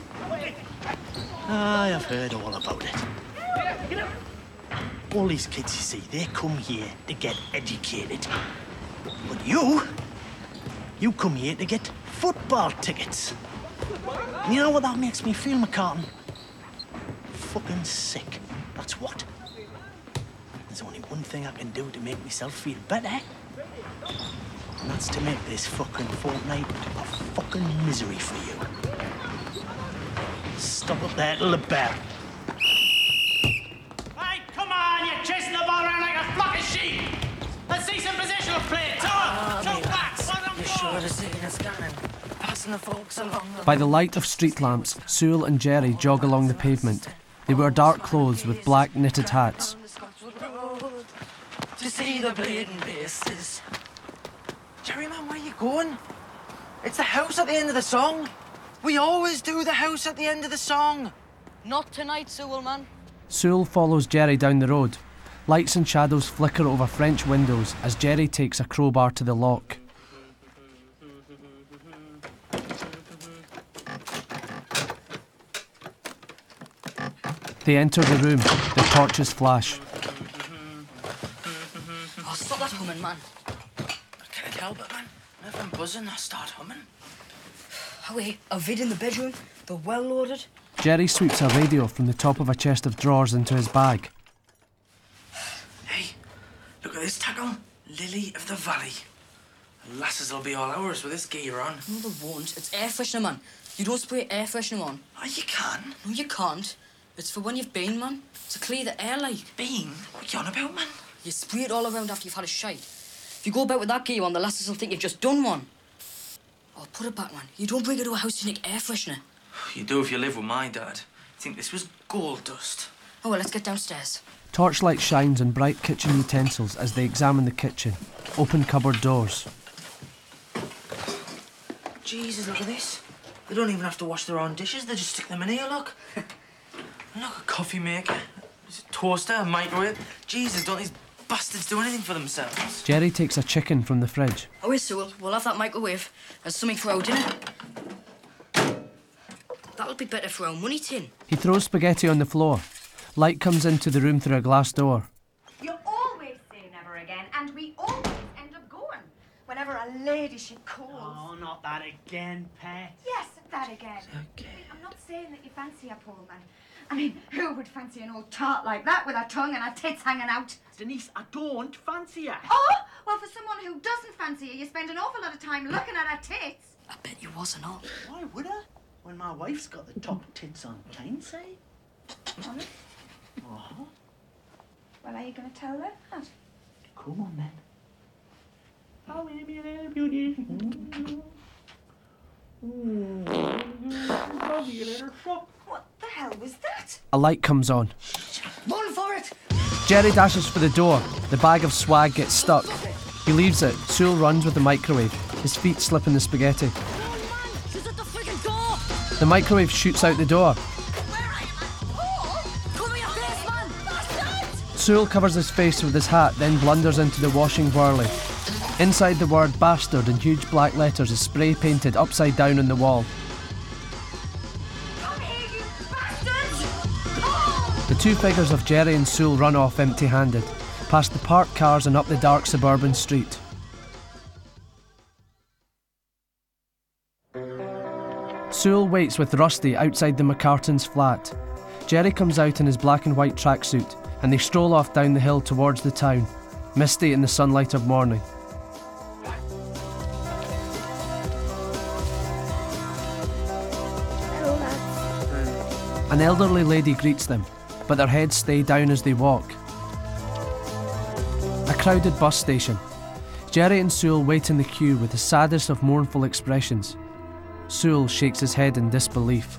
S13: I've heard all about it. All these kids, you see, they come here to get educated. But you, you come here to get football tickets. And you know what that makes me feel, McCartan? Fucking sick. That's what. There's only one thing I can do to make myself feel better. And that's to make this fucking fortnight a fucking misery for you. Stop up there till the bell.
S5: Hey, come on, you're chasing the ball around like a flock of
S11: passing the folks along.
S1: By the light of street lamps, Sewell and Jerry jog along the pavement. They wear dark clothes with black knitted hats.
S11: To see the bleeding faces. Jerry, man, where are you going? It's the house at the end of the song. We always do the house at the end of the song.
S3: Not tonight, Sewell, man.
S1: Sewell follows Jerry down the road. Lights and shadows flicker over French windows as Jerry takes a crowbar to the lock. They enter the room. The torches flash.
S3: Oh, stop that humming, man.
S11: I can't help it, man. If I'm buzzing, I start humming.
S3: Oh, wait, a vid in the bedroom. They're well loaded.
S1: Jerry sweeps a radio from the top of a chest of drawers into his bag.
S11: Hey, look at this tackle. Lily of the Valley. The lasses will be all ours with this gear on.
S3: No, they won't. It's air freshener, man. You don't spray air freshener on.
S11: Oh, you can.
S3: No, you can't. It's for when you've been, man. To clear the air, like.
S11: Been? What you on about, man?
S3: You spray it all around after you've had a shite. If you go about with that gear on, the lasses will think you've just done one. Oh, put it back, man. You don't bring it to a house to nick air freshener.
S11: You do if you live with my dad. Think this was gold dust.
S3: Oh, well, let's get downstairs.
S1: Torchlight shines on bright kitchen utensils as they examine the kitchen. Open cupboard doors.
S11: Jesus, look at this. They don't even have to wash their own dishes. They just stick them in here, look. Look, a coffee maker. There's a toaster, a microwave. Jesus, don't these bastards do anything for themselves?
S1: Jerry takes a chicken from the fridge.
S3: Oh, yes, Sewell. We'll have that microwave as something for our dinner. That'll be better for our money tin.
S1: He throws spaghetti on the floor. Light comes into the room through a glass door.
S21: You always say never again, and we always end up going. Whenever a ladyship calls.
S13: Oh, not that again, Pet.
S21: Yes, that again.
S13: Okay.
S21: I mean, I'm not saying that you fancy a poor man. I mean, who would fancy an old tart like that with her tongue and her tits hanging out?
S13: Denise, I don't fancy her.
S21: Oh, well, for someone who doesn't fancy her, you spend an awful lot of time looking at her tits.
S3: I bet you wasn't all.
S13: Why would I? When my wife's got the top tits on Tyneside.
S21: Honest?
S13: Uh-huh.
S21: Well, are you going to tell her that?
S13: Come on, then. Oh, baby, little beauty.
S21: What the hell was that?
S1: A light comes on.
S21: Run for it!
S1: Jerry dashes for the door. The bag of swag gets stuck. He leaves it. Sewell runs with the microwave. His feet slip in the spaghetti.
S3: She's at the friggin' door!
S1: The microwave shoots out the door.
S3: Cover your face, man! Bastard!
S1: Sewell covers his face with his hat, then blunders into the washing whirly. Inside, the word bastard in huge black letters is spray painted upside down on the wall.
S21: Come here, you bastards!
S1: The two figures of Jerry and Sewell run off empty-handed, past the parked cars and up the dark suburban street. Sewell waits with Rusty outside the McCartans' flat. Jerry comes out in his black and white tracksuit, and they stroll off down the hill towards the town, misty in the sunlight of morning. An elderly lady greets them, but their heads stay down as they walk. A crowded bus station. Jerry and Sewell wait in the queue with the saddest of mournful expressions. Sewell shakes his head in disbelief.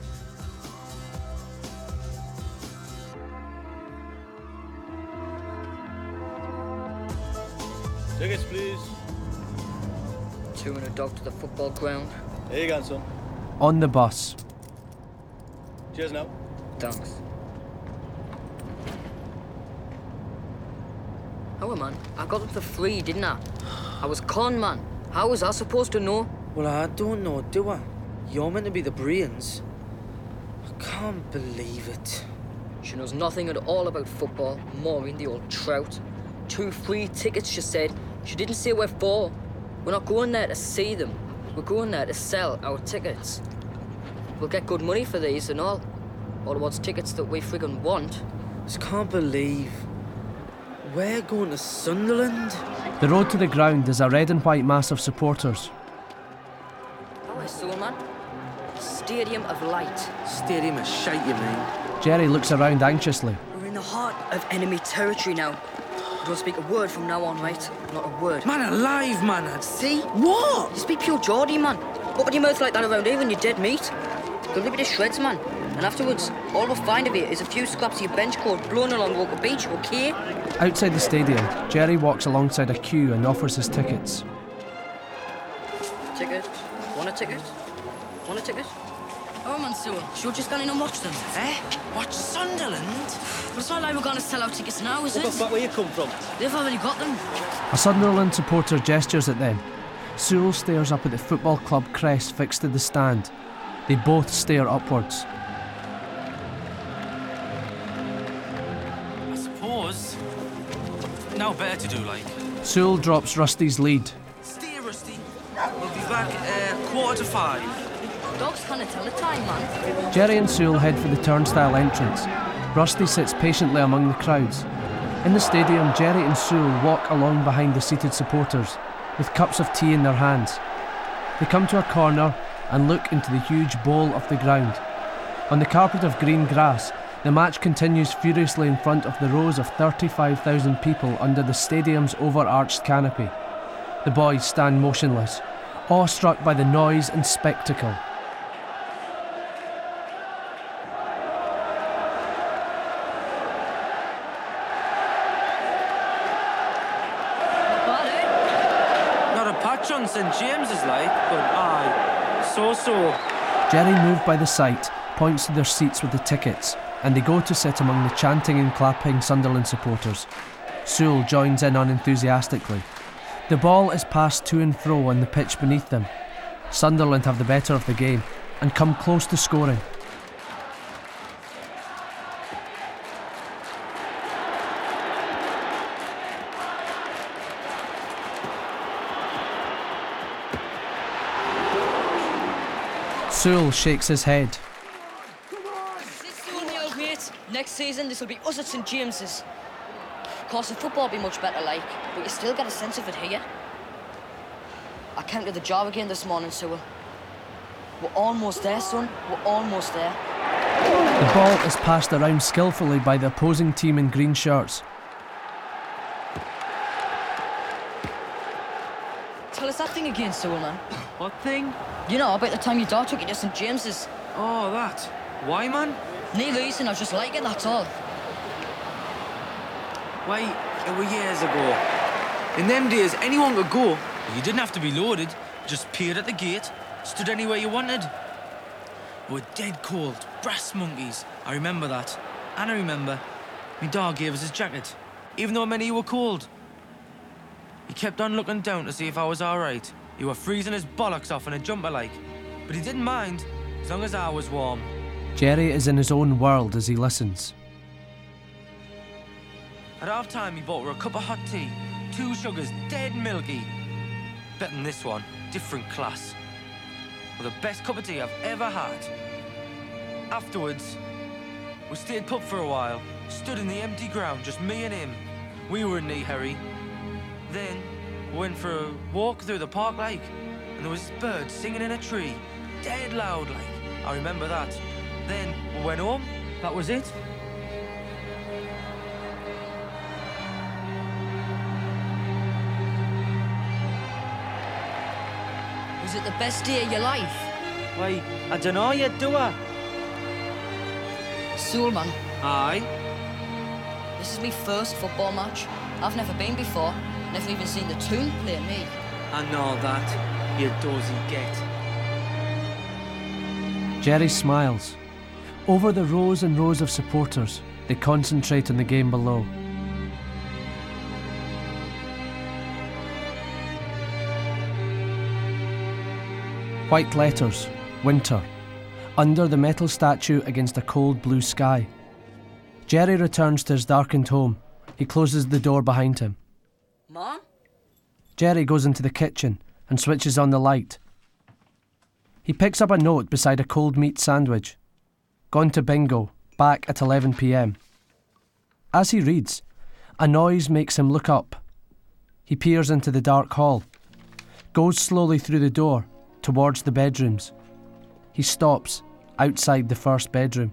S22: Tickets, please.
S3: Two and a dog to the football ground.
S22: Here you go, son.
S1: On the bus.
S22: Cheers now.
S3: Thanks. Oh, man, I got them for free, didn't I? I was con, man. How was I supposed to know?
S2: Well, I don't know, do I? You're meant to be the brains. I can't believe it.
S3: She knows nothing at all about football. Maureen, the old trout. Two free tickets, she said. She didn't say where for. We're not going there to see them. We're going there to sell our tickets. We'll get good money for these and all. All towards tickets that we friggin' want.
S2: Just can't believe. We're going to Sunderland.
S1: The road to the ground is a red and white mass of supporters.
S3: Oh, I saw, man. Stadium of Light.
S2: Stadium of shite, you mean?
S1: Jerry looks around anxiously.
S3: We're in the heart of enemy territory now. Don't speak a word from now on, right? Not a word.
S2: Man alive, man, I'd see. What?
S3: You speak pure Geordie, man. Open your mouth like that around here when you're dead meat. They'll rip you to shreds, man. And afterwards, all we'll find of you is a few scraps of your bench coat blown along Walker Beach, okay?
S1: Outside the stadium, Jerry walks alongside a queue and offers his tickets.
S3: Ticket? Want a ticket? Want a ticket?
S18: Oh, man, Sewell.
S3: Should we just go in and watch them?
S18: Eh? Watch Sunderland? But it's not like we're going to sell out tickets now, is it?
S22: Look back where you come from.
S18: They've already got them.
S1: A Sunderland supporter gestures at them. Sewell stares up at the football club crest fixed to the stand. They both stare upwards.
S11: I suppose. Now better to do, like.
S1: Sewell drops Rusty's lead.
S11: Stay, Rusty. We'll be back uh, quarter to five.
S3: Dogs can't tell the time, man.
S1: Jerry and Sewell head for the turnstile entrance. Rusty sits patiently among the crowds. In the stadium, Jerry and Sewell walk along behind the seated supporters, with cups of tea in their hands. They come to a corner and look into the huge bowl of the ground. On the carpet of green grass, the match continues furiously in front of the rows of thirty-five thousand people under the stadium's overarched canopy. The boys stand motionless, awestruck by the noise and spectacle.
S11: Not a patch on Saint James's like, but aye, so-so.
S1: Jerry, moved by the sight, points to their seats with the tickets, and they go to sit among the chanting and clapping Sunderland supporters. Sewell joins in unenthusiastically. The ball is passed to and fro on the pitch beneath them. Sunderland have the better of the game and come close to scoring. Sewell shakes his head.
S3: This is me old mate. Next season, this will be us at Saint James's. Of course, the football will be much better, like, but you still get a sense of it here. I counted the job again this morning, Sewell. We're almost there, son. We're almost there.
S1: The ball is passed around skillfully by the opposing team in green shirts.
S3: Tell us that thing again, Sewell, man.
S11: What thing?
S3: You know, about the time your dad took you to Saint James's.
S11: Oh, that. Why, man?
S3: No reason, I just like it, that's all.
S11: Why, it were years ago. In them days, anyone could go. You didn't have to be loaded. Just peered at the gate, stood anywhere you wanted. We were dead cold, brass monkeys. I remember that. And I remember, my dad gave us his jacket, even though many were cold. He kept on looking down to see if I was all right. He were freezing his bollocks off in a jumper like, but he didn't mind, as long as I was warm.
S1: Jerry is in his own world as he listens.
S11: At half time, he bought her a cup of hot tea, two sugars, dead milky. Better than this one, different class. Well, the best cup of tea I've ever had. Afterwards, we stayed put for a while, stood in the empty ground, just me and him. We were in no hurry. Then, we went for a walk through the park like, and there was birds singing in a tree, dead loud like. I remember that. Then, we went home, that was it.
S3: Was it the best day of your life?
S11: Why, I don't know yet, do I?
S3: Sewell, man.
S11: Aye?
S3: This is my first football match. I've never been before. Never even seen the Toon play me.
S11: I know that, you dozy get.
S1: Jerry smiles. Over the rows and rows of supporters, they concentrate on the game below. White letters, winter, under the metal statue against a cold blue sky. Jerry returns to his darkened home. He closes the door behind him.
S3: Mom?
S1: Jerry goes into the kitchen and switches on the light. He picks up a note beside a cold meat sandwich. Gone to bingo, back at eleven p m. As he reads, a noise makes him look up. He peers into the dark hall, goes slowly through the door, towards the bedrooms. He stops outside the first bedroom.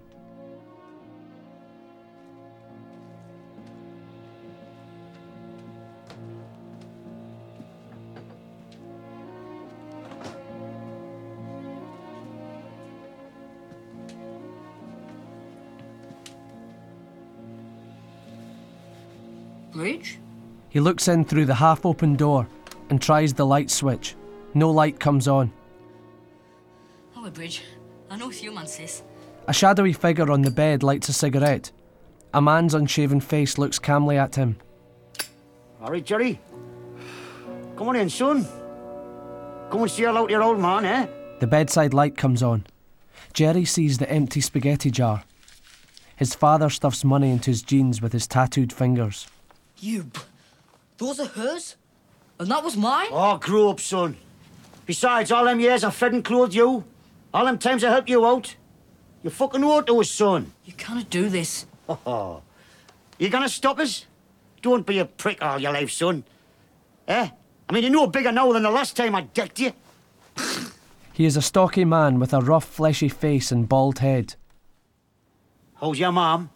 S3: Bridge?
S1: He looks in through the half-open door and tries the light switch. No light comes on.
S3: Oh, Bridge. I know it's you, man, sis.
S1: A shadowy figure on the bed lights a cigarette. A man's unshaven face looks calmly at him.
S10: All right, Jerry. Come on in, son. Come and see out your old man, eh?
S1: The bedside light comes on. Jerry sees the empty spaghetti jar. His father stuffs money into his jeans with his tattooed fingers.
S3: You... Those are hers? And that was mine?
S10: Oh, grow up, son. Besides, all them years I fed and clothed you. All them times I helped you out. You fucking owe it to us, son.
S3: You can't do this.
S10: Oh, you gonna stop us? Don't be a prick all your life, son. Eh? I mean, you're no bigger now than the last time I decked you.
S1: He is a stocky man with a rough, fleshy face and bald head.
S10: How's your mom?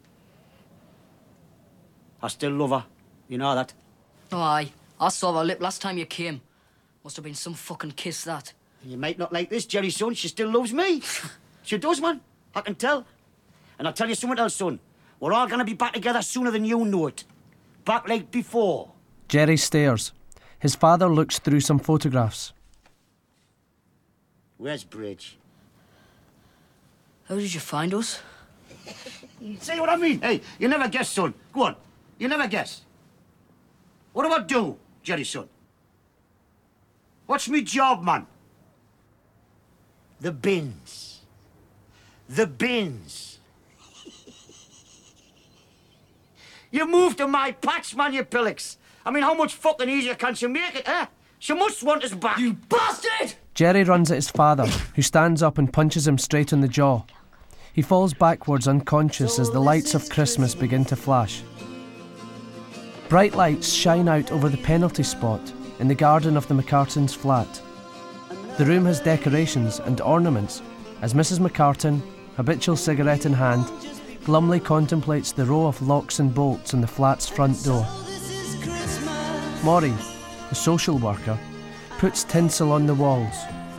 S10: I still love her. You know that.
S3: Oh, aye. I saw her lip last time you came. Must have been some fucking kiss, that.
S10: You might not like this, Jerry, son. She still loves me. She does, man. I can tell. And I'll tell you something else, son. We're all gonna be back together sooner than you know it. Back like before.
S1: Jerry stares. His father looks through some photographs.
S10: Where's Bridge?
S3: How did you find us?
S10: See what I mean? Hey, you never guess, son. Go on. You never guess. What do I do, Jerry, son? What's me job, man? The bins. The bins. You moved to my patch, man, you pillocks. I mean, how much fucking easier can she make it, eh? She must want us back.
S3: You bastard!
S1: Jerry runs at his father, who stands up and punches him straight in the jaw. He falls backwards unconscious as the lights of Christmas begin to flash. Bright lights shine out over the penalty spot in the garden of the McCartans' flat. The room has decorations and ornaments as Missus McCartan, habitual cigarette in hand, glumly contemplates the row of locks and bolts on the flat's front door. Maury, the social worker, puts tinsel on the walls.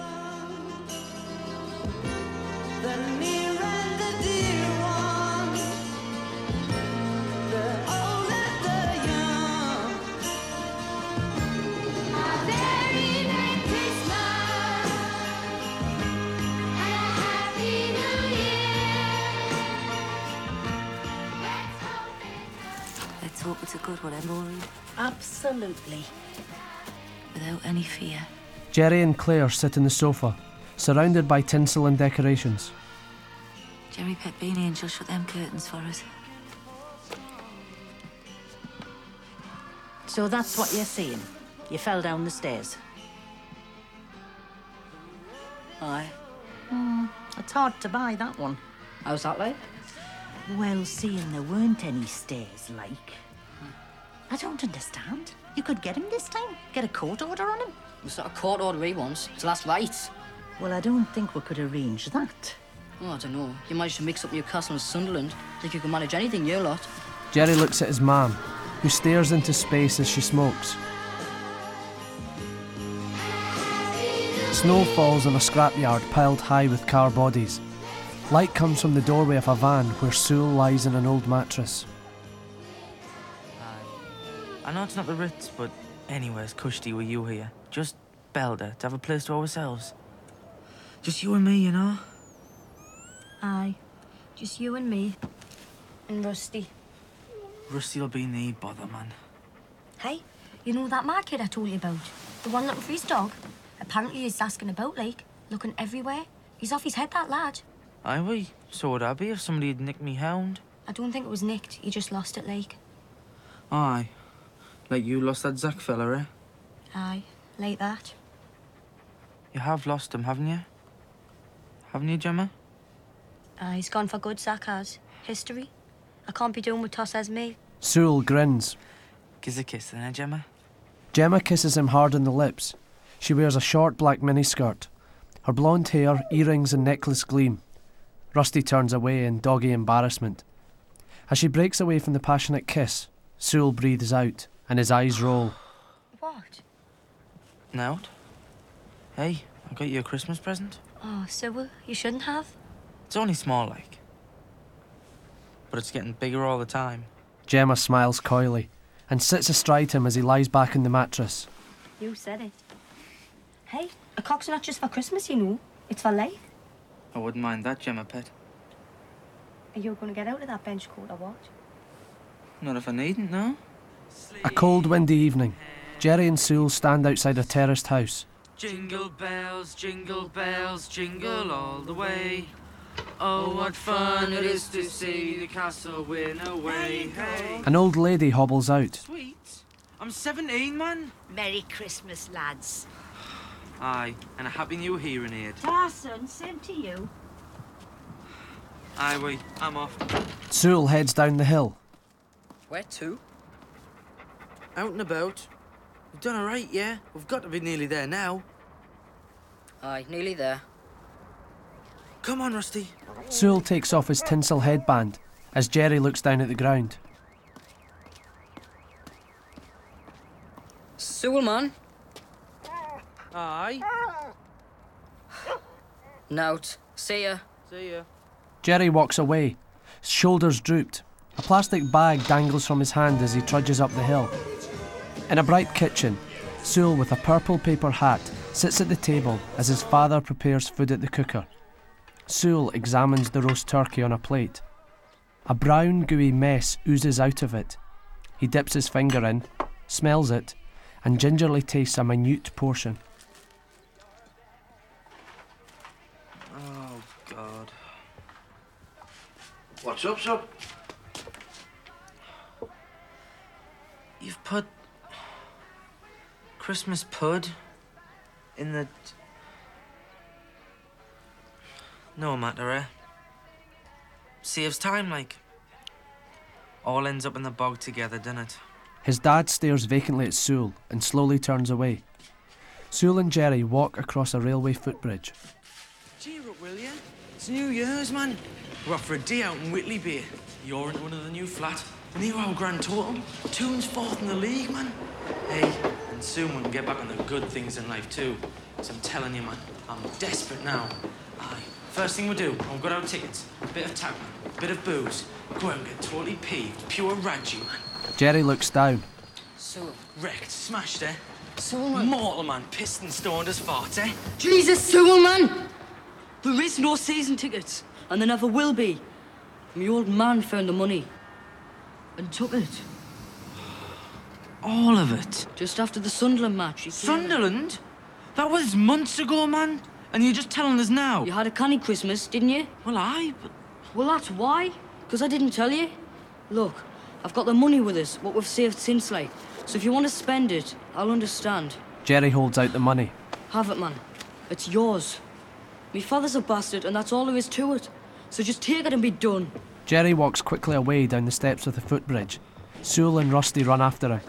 S8: Let's hope it's a good one, eh, Maury? Absolutely. Without any fear.
S1: Jerry and Claire sit on the sofa, surrounded by tinsel and decorations.
S8: Jerry pet Beanie and she'll shut them curtains for us.
S12: So that's what you're saying. You fell down the stairs.
S3: Aye.
S12: Hmm, it's hard to buy that one.
S3: How's that like?
S12: Well, seeing there weren't any stairs, like. I don't understand. You could get him this time. Get a court order on him.
S3: It's not a court order he wants. It's last rites.
S12: Well, I don't think we could arrange that.
S3: Oh, I don't know. You managed to mix up Newcastle and Sunderland. Think you can manage anything, you lot.
S1: Jerry looks at his mum, who stares into space as she smokes. Snow falls on a scrapyard piled high with car bodies. Light comes from the doorway of a van where Sewell lies in an old mattress.
S11: I know it's not the Ritz, but anywhere's cushy with you here. Just Belder to have a place to ourselves. Just you and me, you know?
S9: Aye. Just you and me. And Rusty.
S11: Rusty'll be no bother, man.
S9: Hey, you know that mad kid I told you about? The one looking for his dog? Apparently he's asking about, like, looking everywhere. He's off his head, that lad.
S11: Aye, we. So would I be if somebody had nicked me hound.
S9: I don't think it was nicked. He just lost it, like.
S11: Aye. Like you lost that Zach fella, eh?
S9: Aye, like that.
S11: You have lost him, haven't you? Haven't you, Gemma?
S9: Aye, he's gone for good, Zach has. History. I can't be doing what Toss says me.
S1: Sewell grins.
S11: Gives a kiss then, eh, Gemma?
S1: Gemma kisses him hard on the lips. She wears a short black miniskirt. Her blonde hair, earrings and necklace gleam. Rusty turns away in doggy embarrassment. As she breaks away from the passionate kiss, Sewell breathes out and his eyes roll.
S9: What?
S11: Now? Hey, I got you a Christmas present.
S9: Oh, so you shouldn't have.
S11: It's only small, like. But it's getting bigger all the time.
S1: Gemma smiles coyly. and sits astride him as he lies back in the mattress.
S21: You said it. Hey, a cock's not just for Christmas, you know. It's for life.
S11: I wouldn't mind that, Gemma pet.
S21: Are you going to get out of that bench coat or what?
S11: Not if I needn't, no.
S1: A cold, windy evening. Jerry and Sewell stand outside a terraced house.
S11: Jingle bells, jingle bells, jingle all the way. Oh, what fun it is to see the castle win away. Hey.
S1: An old lady hobbles out.
S11: Sweet. I'm seventeen, man.
S4: Merry Christmas, lads.
S11: Aye, and a happy new hearing aid.
S4: Darson, same to you.
S11: Aye, we. I'm off.
S1: Sewell heads down the hill.
S2: Where to? Out and about. We've done all right, yeah? We've got to be nearly there now.
S3: Aye, nearly there.
S2: Come on, Rusty.
S1: Sewell takes off his tinsel headband as Jerry looks down at the ground.
S3: Sewell, man.
S2: Aye.
S3: Nout. See ya.
S2: See ya.
S1: Jerry walks away, his shoulders drooped. A plastic bag dangles from his hand as he trudges up the hill. In a bright kitchen, Sewell, with a purple paper hat, sits at the table as his father prepares food at the cooker. Sewell examines the roast turkey on a plate. A brown, gooey mess oozes out of it. He dips his finger in, smells it, and gingerly tastes a minute portion.
S2: Oh, God.
S6: What's up, son?
S11: You've put Christmas pud in the... No matter, eh? Saves time, like. All ends up in the bog together, doesn't it?
S1: His dad stares vacantly at Sewell and slowly turns away. Sewell and Jerry walk across a railway footbridge.
S2: Cheer up, will ya? It's New Year's, man. We're off for a day out in Whitley Bay. You're in one of the new flat. And here our grand total. Toon's fourth in the league, man. Hey, and soon we can get back on the good things in life, too. So I'm telling you, man, I'm desperate now. Aye. First thing we do, we've got our tickets. A bit of tap, man. A bit of booze. Go out and get totally peeved. Pure Raji, man.
S1: Jerry looks down.
S3: Sewell.
S2: Wrecked, smashed, eh?
S3: Sewell, man.
S2: Mortal, man. Pissed and stoned as farts, eh?
S3: Jesus, Sewell, man! There is no season tickets, and there never will be. My old man found the money and took it.
S11: All of it?
S3: Just after the Sunderland match. He
S11: Sunderland? That was months ago, man. And you're just telling us now?
S3: You had a canny Christmas, didn't you?
S11: Well, aye, but...
S3: Well, that's why. Because I didn't tell you. Look, I've got the money with us, what we've saved since, like. So if you want to spend it, I'll understand.
S1: Jerry holds out the money.
S3: Have it, man. It's yours. Me father's a bastard, and that's all there is to it. So just take it and be done.
S1: Jerry walks quickly away down the steps of the footbridge. Sewell and Rusty run after him.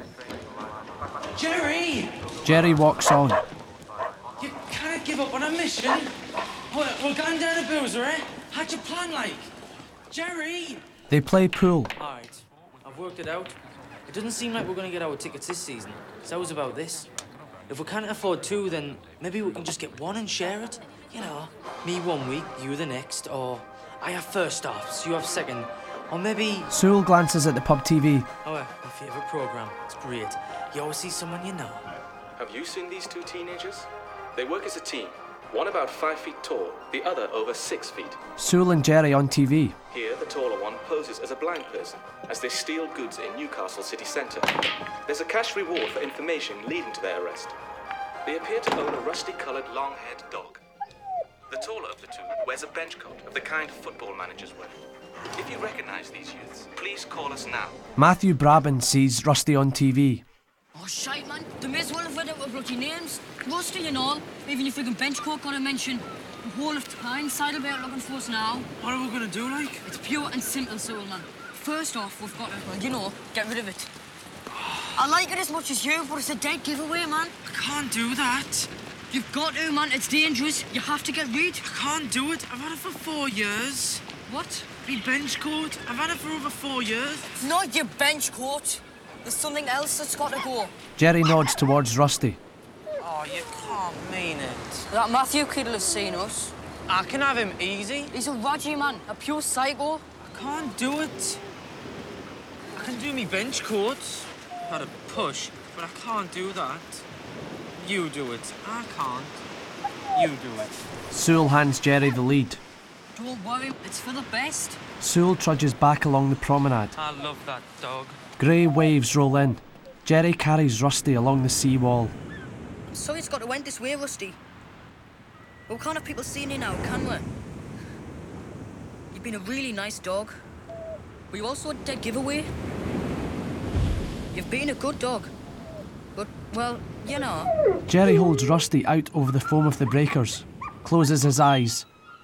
S2: Jerry!
S1: Jerry walks on.
S2: You can't give up on a mission. We're, we're going down a boozer, eh? How'd you plan, like? Jerry!
S1: They play pool.
S2: All right, I've worked it out. It doesn't seem like we're going to get our tickets this season. So how's about this? If we can't afford two, then maybe we can just get one and share it. You know, me one week, you the next, or I have first offs, you have second, or maybe...
S1: Sewell glances at the pub T V.
S2: Oh, uh, my favourite programme. It's great. You always see someone you know.
S7: Have you seen these two teenagers? They work as a team. One about five feet tall, the other over six feet.
S1: Sewell and Jerry on T V.
S7: Here, the taller one poses as a blind person as they steal goods in Newcastle city centre. There's a cash reward for information leading to their arrest. They appear to own a rusty-coloured, long-haired dog. The taller of the two wears a bench coat of the kind football managers wear. If you recognise these youths, please call us now.
S1: Matthew Brabin sees Rusty on T V.
S3: Oh, shite, man. They may as well have read out with bloody names. Rusty and all. Even your friggin' bench coat got a mention. The whole of Tyneside will be out looking for us now.
S2: What are we going to do, like?
S3: It's pure and simple, Sewell, man. First off, we've got to, well, you know, get rid of it. I like it as much as you, but it's a dead giveaway, man.
S11: I can't do that.
S3: You've got to, man. It's dangerous. You have to get rid.
S11: I can't do it. I've had it for four years.
S3: What?
S11: Me bench coat. I've had it for over four years.
S3: It's not your bench coat. There's something else that's got to go.
S1: Jerry nods towards Rusty.
S11: Oh, you can't mean it.
S3: That Matthew kid'll have seen us.
S11: I can have him easy.
S3: He's a Raji, man. A pure psycho.
S11: I can't do it. I can do me bench coat. had a push, but I can't do that. You do it. I can't. You do it.
S1: Sewell hands Jerry the lead.
S18: Don't worry, it's for the best.
S1: Sewell trudges back along the promenade.
S11: I love that dog.
S1: Grey waves roll in. Jerry carries Rusty along the sea wall.
S3: I'm sorry it's got to end this way, Rusty. But we can't have people seeing you now, can we? You've been a really nice dog. But you're also a dead giveaway. You've been a good dog. But, well, you know.
S1: Jerry holds Rusty out over the foam of the breakers, closes his eyes.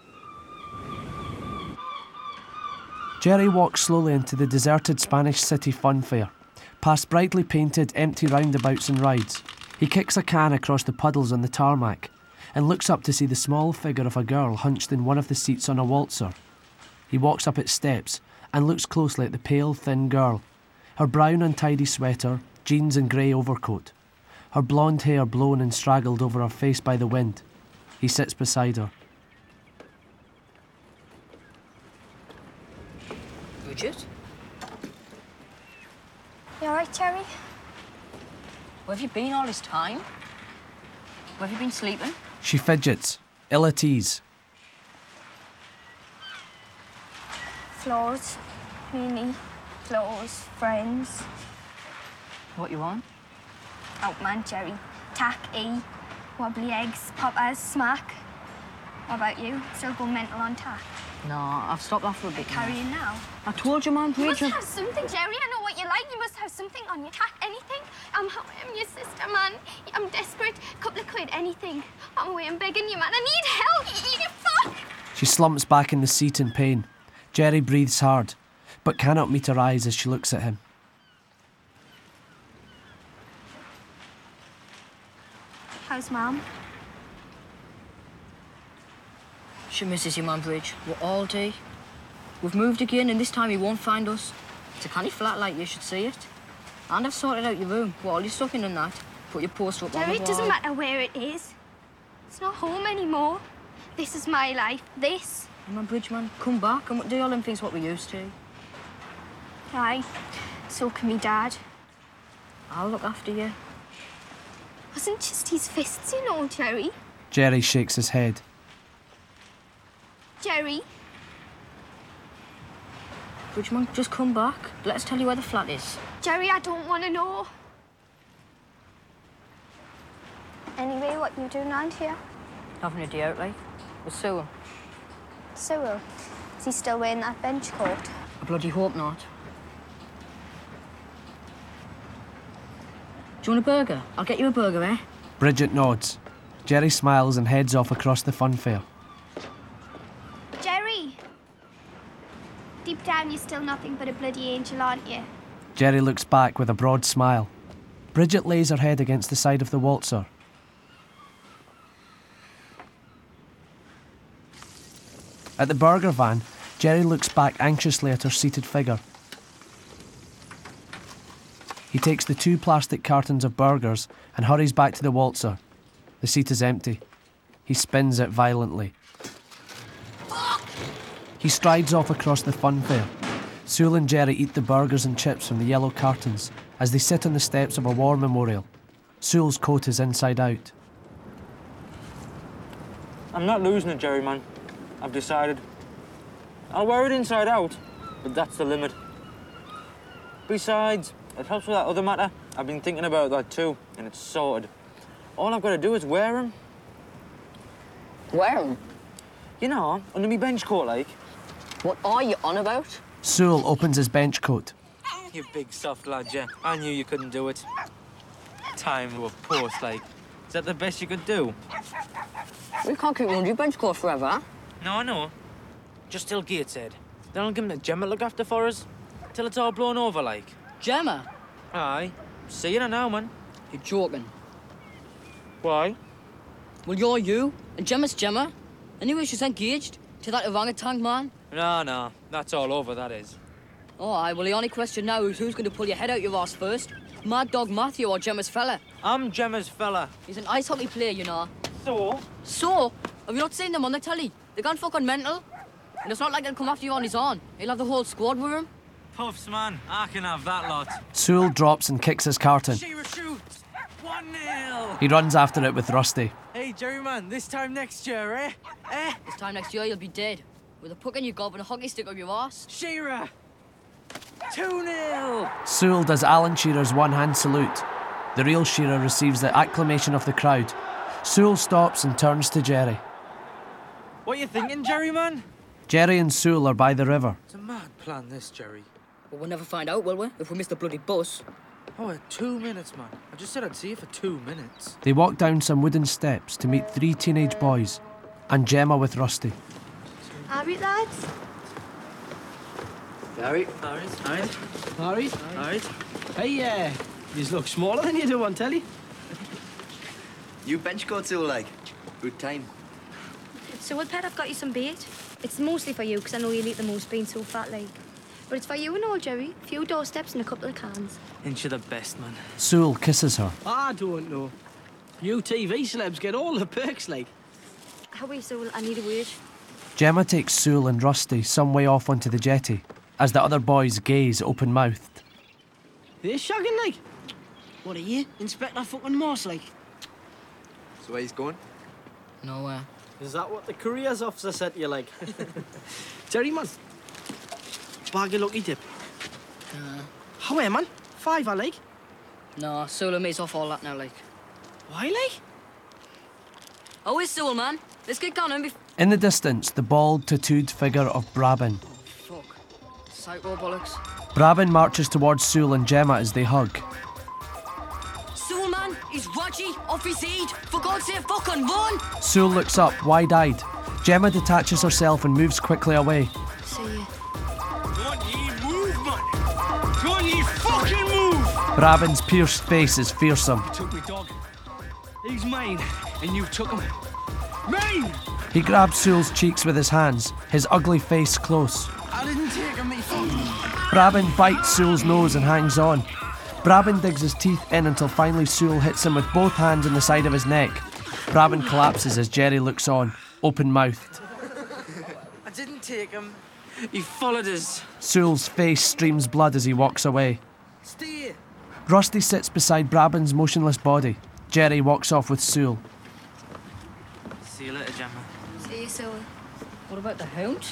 S1: Jerry walks slowly into the deserted Spanish City fun fair, past brightly painted, empty roundabouts and rides. He kicks a can across the puddles on the tarmac and looks up to see the small figure of a girl hunched in one of the seats on a waltzer. He walks up its steps and looks closely at the pale, thin girl, her brown untidy sweater, jeans and grey overcoat, her blonde hair blown and straggled over her face by the wind. He sits beside her.
S3: Bridget?
S9: You alright, Jerry?
S3: Where have you been all this time? Where have you been sleeping?
S1: She fidgets, ill at ease.
S9: Floors, mainly. Clothes, friends.
S3: What you want?
S9: Out man, Jerry. Tack, E. Wobbly eggs, poppers, smack. What about you? Still go mental on tack?
S3: No, I've stopped that for a bit.
S9: Carrying now?
S3: I told you, man,
S9: You
S3: Bridget.
S9: must have something, Jerry. I know what you like. You must have something on you. Tack, anything. I'm, I'm your sister, man. I'm desperate. Couple of quid, anything. I'm away. I'm begging you, man. I need help. You fuck.
S1: She slumps back in the seat in pain. Jerry breathes hard, but cannot meet her eyes as she looks at him.
S9: How's Mum?
S3: She misses you, man, Bridge. We're all day. We've moved again, and this time he won't find us. It's a canny flat like you should see it. And I've sorted out your room. Well, all your stuff in and that. Put your poster up on the
S9: Jerry,
S3: wall.
S9: it doesn't matter where it is. It's not home anymore. This is my life. This.
S3: Come on, Bridge, man. Come back and do all them things what we used to.
S9: Aye. So can me dad.
S3: I'll look after you.
S9: Wasn't just his fists, you know, Jerry.
S1: Jerry shakes his head.
S9: Jerry.
S3: Bridgman, just come back. Let us tell you where the flat is.
S9: Jerry, I don't want to know. Anyway, what you doing around here?
S3: Having a day out, like. With Sewell.
S9: Sewell. Is he still wearing that bench coat?
S3: I bloody hope not. Do you want a burger? I'll get you a burger, eh?
S1: Bridget nods. Jerry smiles and heads off across the fun fair.
S9: Jerry! Deep down, you're still nothing but a bloody angel, aren't you?
S1: Jerry looks back with a broad smile. Bridget lays her head against the side of the waltzer. At the burger van, Jerry looks back anxiously at her seated figure. He takes the two plastic cartons of burgers and hurries back to the waltzer. The seat is empty. He spins it violently. He strides off across the fun fair. Sewell and Jerry eat the burgers and chips from the yellow cartons as they sit on the steps of a war memorial. Sewell's coat is inside out.
S11: I'm not losing it, Jerry, man. I've decided. I'll wear it inside out, but that's the limit. Besides, it helps with that other matter. I've been thinking about that too, and it's sorted. All I've got to do is wear them.
S3: Wear them?
S11: You know, under me bench coat, like.
S3: What are you on about?
S1: Sewell opens his bench coat.
S11: You big soft lad, yeah. I knew you couldn't do it. Time to a post, like. Is that the best you could do?
S3: We can't keep you under your bench coat forever.
S11: No, I know. Just till Gateshead. Then I'll give him the Gemma to look after for us. Till it's all blown over, like.
S3: Gemma?
S11: Aye. See you now, man.
S3: You're joking.
S11: Why?
S3: Well, you're you, and Gemma's Gemma. Anyway, she's engaged to that orangutan man.
S11: No, no. That's all over, that is.
S3: Oh, aye. Well, the only question now is who's going to pull your head out your arse first? Mad Dog Matthew or Gemma's fella?
S11: I'm Gemma's fella.
S3: He's an ice hockey player, you know.
S11: So?
S3: So? Have you not seen them on the telly? They're gone fucking mental. And it's not like they'll come after you on his own. He'll have the whole squad with him.
S11: Puffs, man. I can have that lot.
S1: Sewell drops and kicks his carton.
S11: Shearer shoots. one nil.
S1: He runs after it with Rusty.
S11: Hey, Jerry, man, this time next year, eh? Eh?
S3: This time next year, you'll be dead. With a puck in your gob and a hockey stick up your arse.
S11: Shearer. two nil.
S1: Sewell does Alan Shearer's one-hand salute. The real Shearer receives the acclamation of the crowd. Sewell stops and turns to Jerry.
S11: What you thinking, Jerry, man?
S1: Jerry and Sewell are by the river.
S11: It's a mad plan, this, Jerry.
S3: But we'll never find out, will we? If we miss the bloody bus.
S11: Oh, uh, two minutes, man. I just said I'd see you for two minutes.
S1: They walk down some wooden steps to meet three teenage boys and Gemma with Rusty.
S9: Alright, lads.
S20: Harry.
S11: Alright.
S20: Alright. Alright. Alright. Hey, uh, you look smaller than you do on telly. You bench coat too, like. Good time.
S9: So, well, Pet, I've got you some bait. It's mostly for you, because I know you'll eat the most being so fat, like. But it's for you and all, Jerry. A few doorsteps and a couple of cans.
S11: Ain't you the best, man?
S1: Sewell kisses her.
S20: I don't know. You T V celebs get all the perks, like.
S9: Howie, so I need a wage.
S1: Gemma takes Sewell and Rusty some way off onto the jetty as the other boys gaze open-mouthed.
S20: They're shagging, like. What are you? Inspector fucking Morse, like. So where he's going?
S3: Nowhere.
S20: Is that what the careers officer said to you, like? Jerry, man. Bag of lucky dip.
S3: Uh,
S20: How are man? Five, I like.
S3: no, Sewell mates off all that now, like.
S20: Why, like?
S3: Oh, it's Sewell, man. Let's get going before...
S1: In the distance, the bald, tattooed figure of Brabin.
S3: Fuck. Psycho bollocks.
S1: Brabin marches towards Sewell and Gemma as they hug.
S3: Sewell, man, he's Raji, off his head. For God's sake, fucking run!
S1: Sewell looks up, wide-eyed. Gemma detaches herself and moves quickly away.
S9: See you.
S5: Don't ye move, man! Don't ye fucking move!
S1: Brabin's pierced face is fearsome.
S5: Took me dog. He's mine, and you took him. Mine!
S1: He grabs Sewell's cheeks with his hands, his ugly face close.
S5: I didn't take him, me fuck.
S1: Brabin bites Sewell's nose and hangs on. Brabin digs his teeth in until finally Sewell hits him with both hands on the side of his neck. Brabin collapses as Jerry looks on, open-mouthed.
S11: I didn't take him. He followed us.
S1: Sewell's face streams blood as he walks away.
S11: Stay.
S1: Rusty sits beside Brabin's motionless body. Jerry walks off with Sewell.
S11: See you later, Gemma.
S9: See you, Sewell.
S3: What about the hound?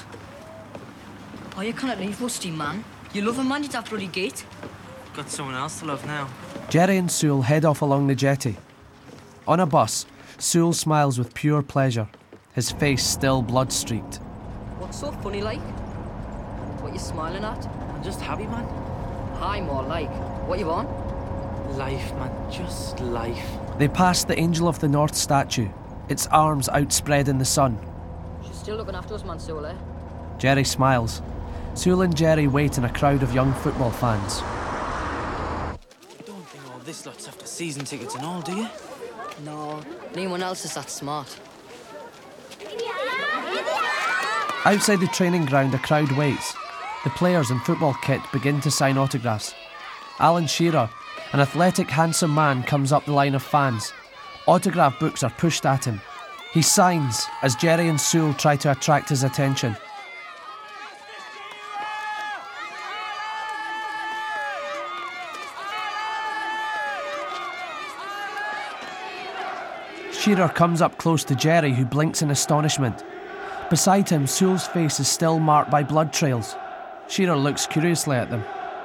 S3: Oh, you can't leave Rusty, man. You love him, man, you'd have bloody gate.
S11: Got someone else to love now.
S1: Jerry and Sewell head off along the jetty. On a bus, Sewell smiles with pure pleasure, his face still blood-streaked.
S3: What's so funny, like? What you smiling at?
S11: I'm just happy, man.
S3: Hi, more like. What you want?
S11: Life, man. Just life.
S1: They pass the Angel of the North statue, its arms outspread in the sun.
S3: She's still looking after us, man, Sewell, eh?
S1: Jerry smiles. Sewell and Jerry wait in a crowd of young football fans.
S11: You don't think all this lot's after season tickets and all, do you?
S3: No, anyone else is that smart.
S1: Outside the training ground, a crowd waits. The players in football kit begin to sign autographs. Alan Shearer, an athletic, handsome man, comes up the line of fans. Autograph books are pushed at him. He signs as Jerry and Sewell try to attract his attention. Shearer comes up close to Jerry, who blinks in astonishment. Beside him, Sewell's face is still marked by blood trails. Shearer looks curiously at them.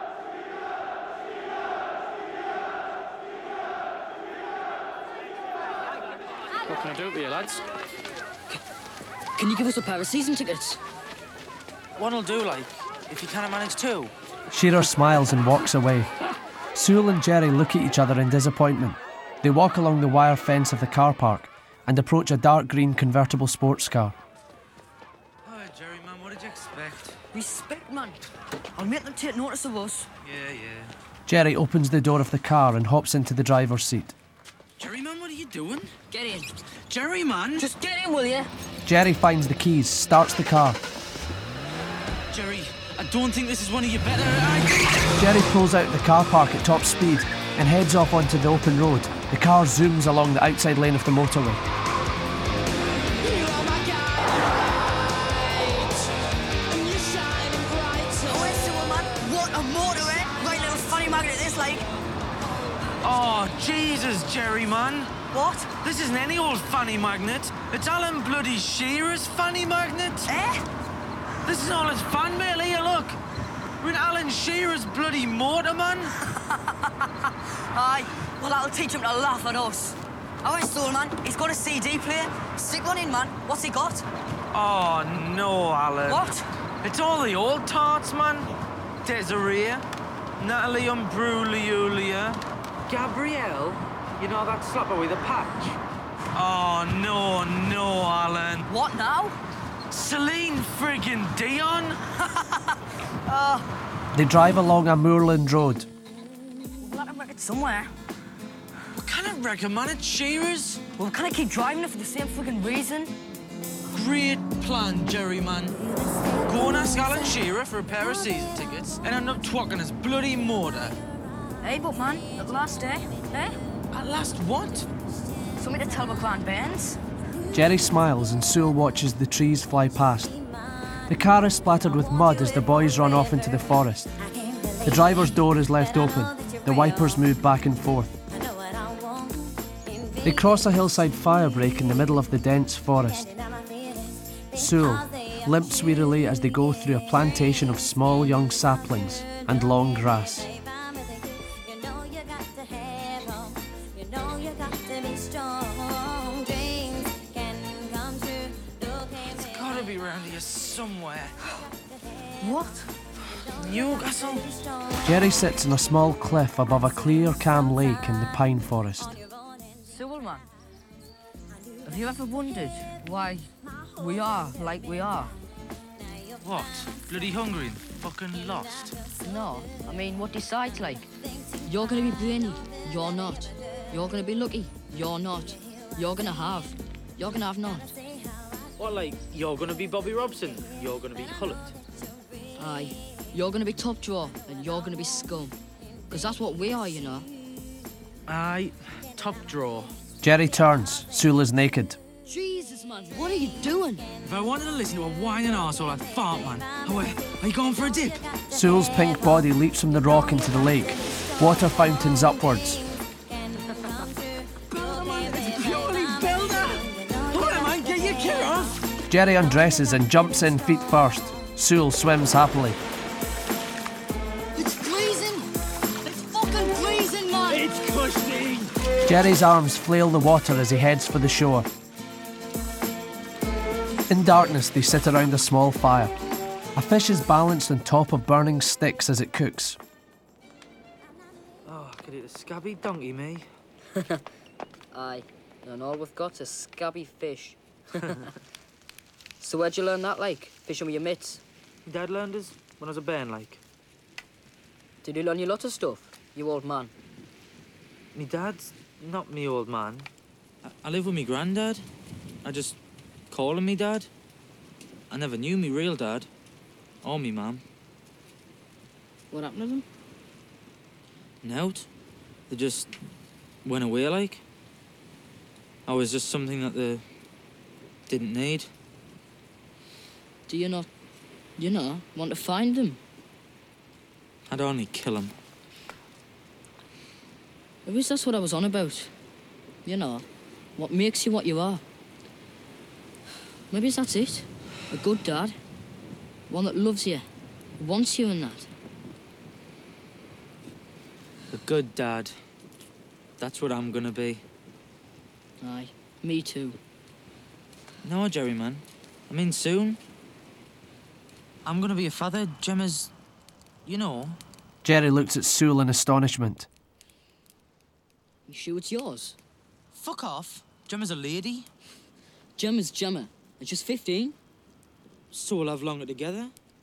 S11: What can I do for you, lads?
S3: Can you give us a pair of season tickets?
S11: One'll do, like, if you can't manage two.
S1: Shearer smiles and walks away. Sewell and Jerry look at each other in disappointment. They walk along the wire fence of the car park and approach a dark green convertible sports car.
S11: Oh, Jerry, man, what did you expect?
S3: Respect, man. I'll make them take notice of us.
S11: Yeah, yeah.
S1: Jerry opens the door of the car and hops into the driver's seat.
S11: Jerry, man, what are you doing?
S3: Get in.
S11: Jerry, man!
S3: Just get in, will you?
S1: Jerry finds the keys, starts the car.
S11: Jerry, I don't think this is one of your better... I...
S1: Jerry pulls out of the car park at top speed and heads off onto the open road. The car zooms along the outside lane of the motorway.
S3: What a
S11: Oh, Jesus, Jerry, man.
S18: What?
S11: This isn't any old fanny magnet. It's Alan bloody Shearer's fanny magnet.
S18: Eh?
S11: This is all his fan mail here, look. We're in Alan Shearer's bloody motor, man.
S18: Aye, well, that'll teach him to laugh at us. I went Soul, man. He's got a C D player. Stick one in, man. What's he got?
S11: Oh, no, Alan.
S18: What?
S11: It's all the old tarts, man. Desiree, Natalie Imbruglia, Gabrielle, you know that slapper with a patch? Oh, no, no, Alan.
S18: What now?
S11: Celine friggin' Dion.
S18: Oh,
S1: They drive along a moorland road.
S18: we'll have to wreck it somewhere.
S11: What kind of reckon, man? It's Shearer's.
S18: Well, we can't keep driving it for the same fucking reason.
S11: Great plan, Jerry, man. Go and ask Alan Shearer for a pair of season tickets and end up twacking his bloody motor.
S18: Hey, but man, at last, eh? Eh?
S11: At last what?
S18: Something to tell McLaren Benz.
S1: Jerry smiles and Sewell watches the trees fly past. The car is splattered with mud as the boys run off into the forest. The driver's door is left open. The wipers move back and forth. They cross a hillside fire break in the middle of the dense forest. Sewell limps wearily as they go through a plantation of small young saplings and long grass.
S11: It's gotta be around here somewhere.
S18: What?
S11: Newcastle?
S1: Jerry sits on a small cliff above a clear, calm lake in the pine forest.
S18: Sewell, man, have you ever wondered why we are like we are?
S11: What? Bloody hungry and fucking lost?
S3: No, I mean, what decides, like? You're gonna be brainy, you're not. You're gonna be lucky, you're not. You're gonna have, you're gonna have not.
S11: What, like, you're gonna be Bobby Robson? You're gonna be Hullet?
S3: Aye, you're gonna be top drawer and you're gonna be scum. Because that's what we are, you know.
S11: Aye, top drawer.
S1: Jerry turns. Sewell is naked.
S3: Jesus, man, what are you doing?
S11: If I wanted to listen to a whining arsehole, I'd fart, man. Oh, wait, are you going for a dip?
S1: Sewell's pink body leaps from the rock into the lake. Water fountains upwards.
S11: Purely builder! Hold on, man, get your kit off!
S1: Jerry undresses and jumps in feet first. Sewell swims happily.
S18: It's freezing! It's fucking freezing, man!
S5: It's cushy!
S1: Jerry's arms flail the water as he heads for the shore. In darkness, they sit around a small fire. A fish is balanced on top of burning sticks as it cooks.
S11: Oh, I could eat a scabby donkey, me.
S3: Aye, and all we've got's a scabby fish. So where'd you learn that, like? Fishing with your mates?
S11: My dad learned us when I was a bairn, like.
S3: Did you learn you lot of stuff, you old man?
S11: Me dad's not me old man. I, I live with me granddad. I just call him me dad. I never knew me real dad. Or me mum.
S3: What happened to them?
S11: Nout. They just went away, like. I was just something that they didn't need.
S3: Do you not, you know, want to find them?
S11: I'd only kill him.
S3: At least that's what I was on about. You know, what makes you what you are. Maybe that's it. A good dad. One that loves you, wants you and that.
S11: A good dad. That's what I'm gonna be.
S3: Aye, me too.
S11: No, Jerry, man. I mean, soon. I'm gonna be a father. Gemma's, you know.
S1: Jerry looks at Sewell in astonishment.
S3: You sure it's yours?
S11: Fuck off. Gemma's a lady.
S3: Gemma's Gemma, and she's fifteen.
S11: So we'll have longer together.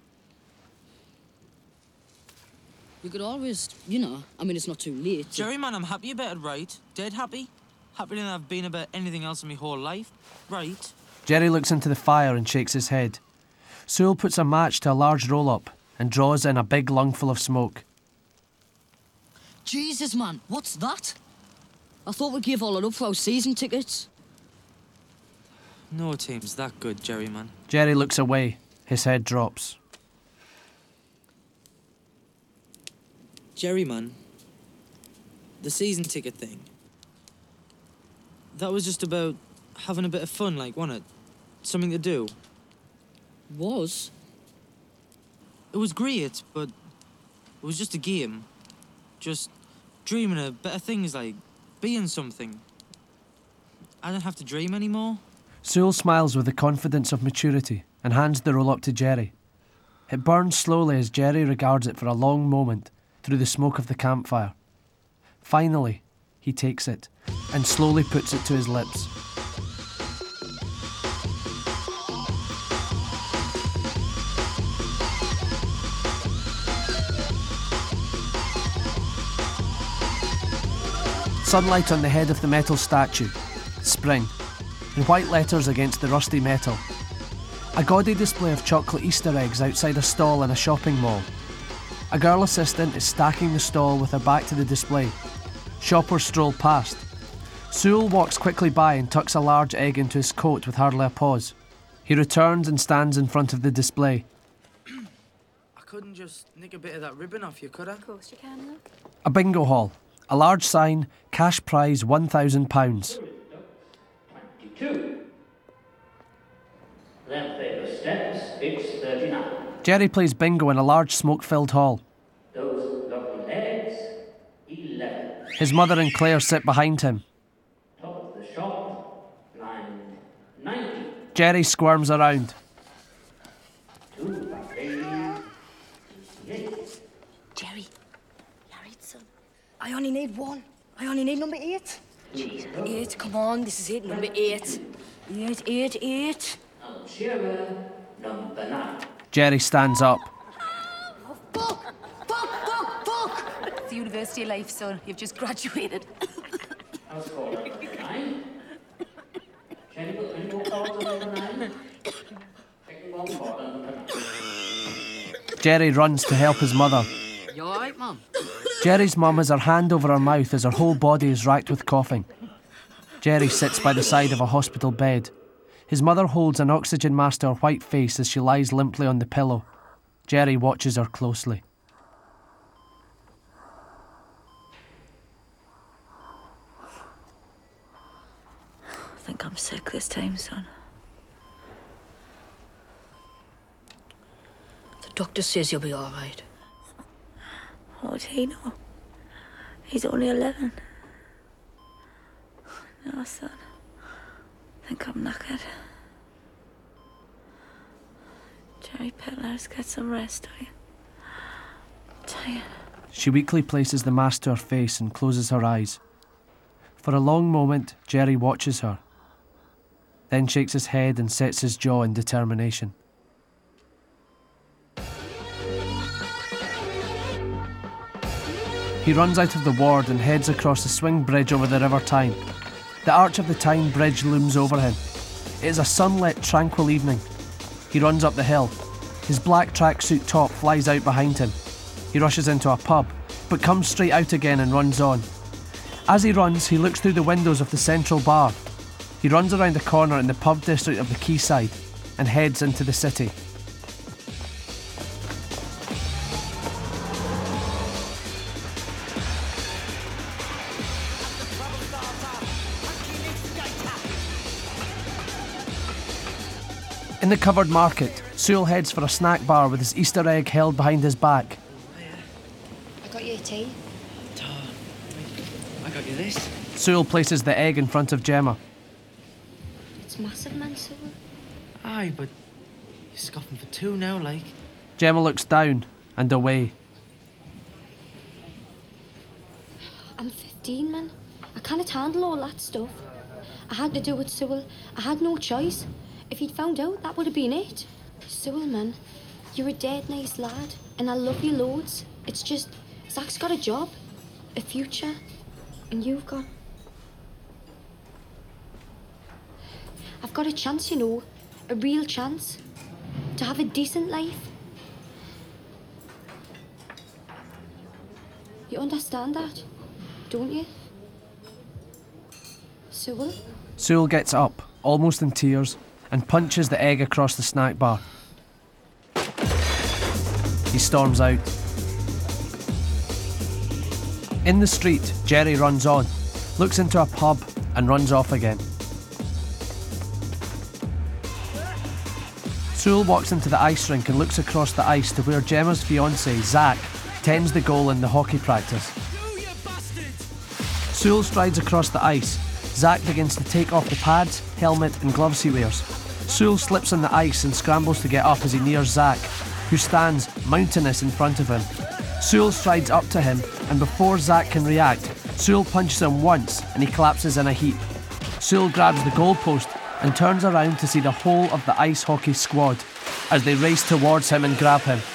S3: You could always, you know, I mean, it's not too late. to-
S11: Jerry, man, I'm happy about it, right? Dead happy. Happier than I've been about anything else in my whole life, right?
S1: Jerry looks into the fire and shakes his head. Sewell puts a match to a large roll-up and draws in a big lungful of smoke.
S3: Jesus, man, what's that? I thought we'd give all that up for our season tickets.
S11: No team's that good, Jerry, man.
S1: Jerry looks away. His head drops.
S11: Jerry, man. the season ticket thing. That was just about having a bit of fun, like, wasn't it? Something to do.
S3: Was?
S11: It was great, but it was just a game. Just dreaming of better things, like being something. I don't have to dream anymore.
S1: Sewell smiles with the confidence of maturity and hands the roll up to Jerry. It burns slowly as Jerry regards it for a long moment through the smoke of the campfire. Finally, he takes it and slowly puts it to his lips. Sunlight on the head of the metal statue. Spring. In white letters against the rusty metal. A gaudy display of chocolate Easter eggs outside a stall in a shopping mall. A girl assistant is stacking the stall with her back to the display. Shoppers stroll past. Sewell walks quickly by and tucks a large egg into his coat with hardly a pause. He returns and stands in front of the display.
S11: I couldn't just nick a bit of that ribbon off you, could I?
S19: Of course you can, look.
S1: A bingo hall. A large sign, cash prize one thousand pounds.
S14: Two. Left paper steps, it's thirty-nine.
S1: Jerry plays bingo in a large smoke-filled hall.
S14: Those lovely legs, eleven.
S1: His mother and Claire sit behind him.
S14: Top of the shop, line ninety.
S1: Jerry squirms around.
S14: Two back eighty, sixty-eight.
S3: Jerry, you're right, son. I only need one. I only need number eight.
S14: Jesus.
S3: Eight, come on, this is it, number eight. Eight, eight, eight.
S14: Now, Shearer, number nine.
S1: Jerry stands up.
S3: Oh, fuck! Fuck, fuck, fuck!
S19: It's the University of Life, son. You've just graduated.
S14: House call number nine. Jenny, put twenty more cards on number nine. Second one card on number nine.
S1: Jerry runs to help his mother.
S3: You all right, Mum?
S1: Jerry's mum has her hand over her mouth as her whole body is racked with coughing. Jerry sits by the side of a hospital bed. His mother holds an oxygen mask to her white face as she lies limply on the pillow. Jerry watches her closely.
S8: I think I'm sick this time, son.
S3: The doctor says you'll be all right.
S8: How would he know? He's only eleven. No, son. I think I'm knackered. Jerry Petler's get some rest, are you? I'm tired.
S1: She weakly places the mask to her face and closes her eyes. For a long moment, Jerry watches her, then shakes his head and sets his jaw in determination. He runs out of the ward and heads across the swing bridge over the River Tyne. The arch of the Tyne Bridge looms over him. It is a sunlit, tranquil evening. He runs up the hill. His black tracksuit top flies out behind him. He rushes into a pub, but comes straight out again and runs on. As he runs, he looks through the windows of the Central Bar. He runs around the corner in the pub district of the Quayside and heads into the city. In the covered market, Sewell heads for a snack bar with his Easter egg held behind his back.
S9: I got you a tea.
S11: I got you this.
S1: Sewell places the egg in front of Gemma.
S9: It's massive, man, Sewell.
S11: Aye, but you're scoffing for two now, like.
S1: Gemma looks down and away.
S9: I'm fifteen, man. I can't handle all that stuff. I had to do it, Sewell. I had no choice. If he'd found out, that would have been it. Sewell, man, you're a dead nice lad, and I love you loads. It's just, Zach's got a job, a future, and you've got... I've got a chance, you know, a real chance, to have a decent life. You understand that, don't you? Sewell?
S1: Sewell gets up, almost in tears, and punches the egg across the snack bar. He storms out. In the street, Jerry runs on, looks into a pub and runs off again. Sewell walks into the ice rink and looks across the ice to where Gemma's fiancé, Zach, tends the goal in the hockey practice. Sewell strides across the ice. Zach begins to take off the pads, helmet and gloves he wears. Sewell slips on the ice and scrambles to get up as he nears Zach, who stands mountainous in front of him. Sewell strides up to him, and before Zach can react, Sewell punches him once and he collapses in a heap. Sewell grabs the goalpost and turns around to see the whole of the ice hockey squad as they race towards him and grab him.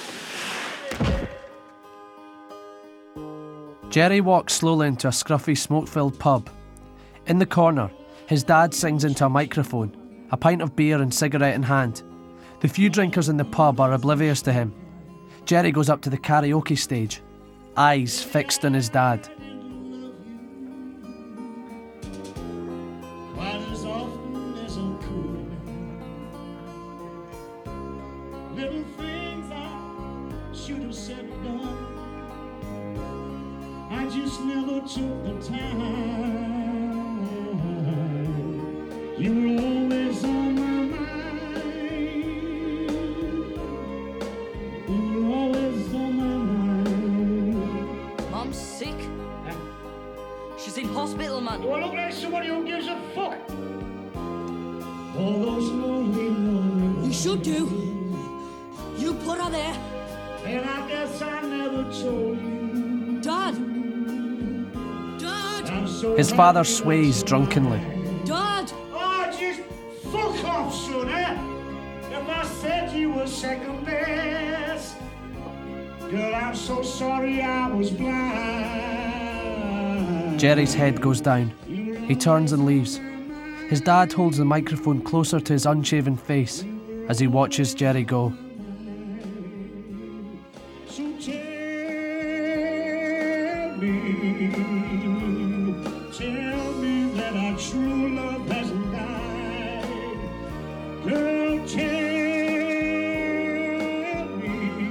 S1: Jerry walks slowly into a scruffy, smoke-filled pub. In the corner, his dad sings into a microphone, a pint of beer and cigarette in hand. The few drinkers in the pub are oblivious to him. Jerry goes up to the karaoke stage, eyes fixed on his dad.
S15: Little things I should have said and done, I just never took the time. You were always on my mind. You were always on my mind.
S18: Mom's sick. She's in hospital, man.
S15: Do I look like somebody who gives a fuck? All those lonely, lonely.
S18: You should do. You put her there.
S15: And I guess I never told you.
S18: Dad! Dad!
S15: So
S1: His father sways drunkenly.
S18: Dad!
S15: Oh, just fuck off, son, eh? If I said you were second best. Girl, I'm so sorry I was blind.
S1: Jerry's head goes down. He turns and leaves. His dad holds the microphone closer to his unshaven face as he watches Jerry go.
S15: So tell me, tell me that our true love hasn't died. Girl, tell me,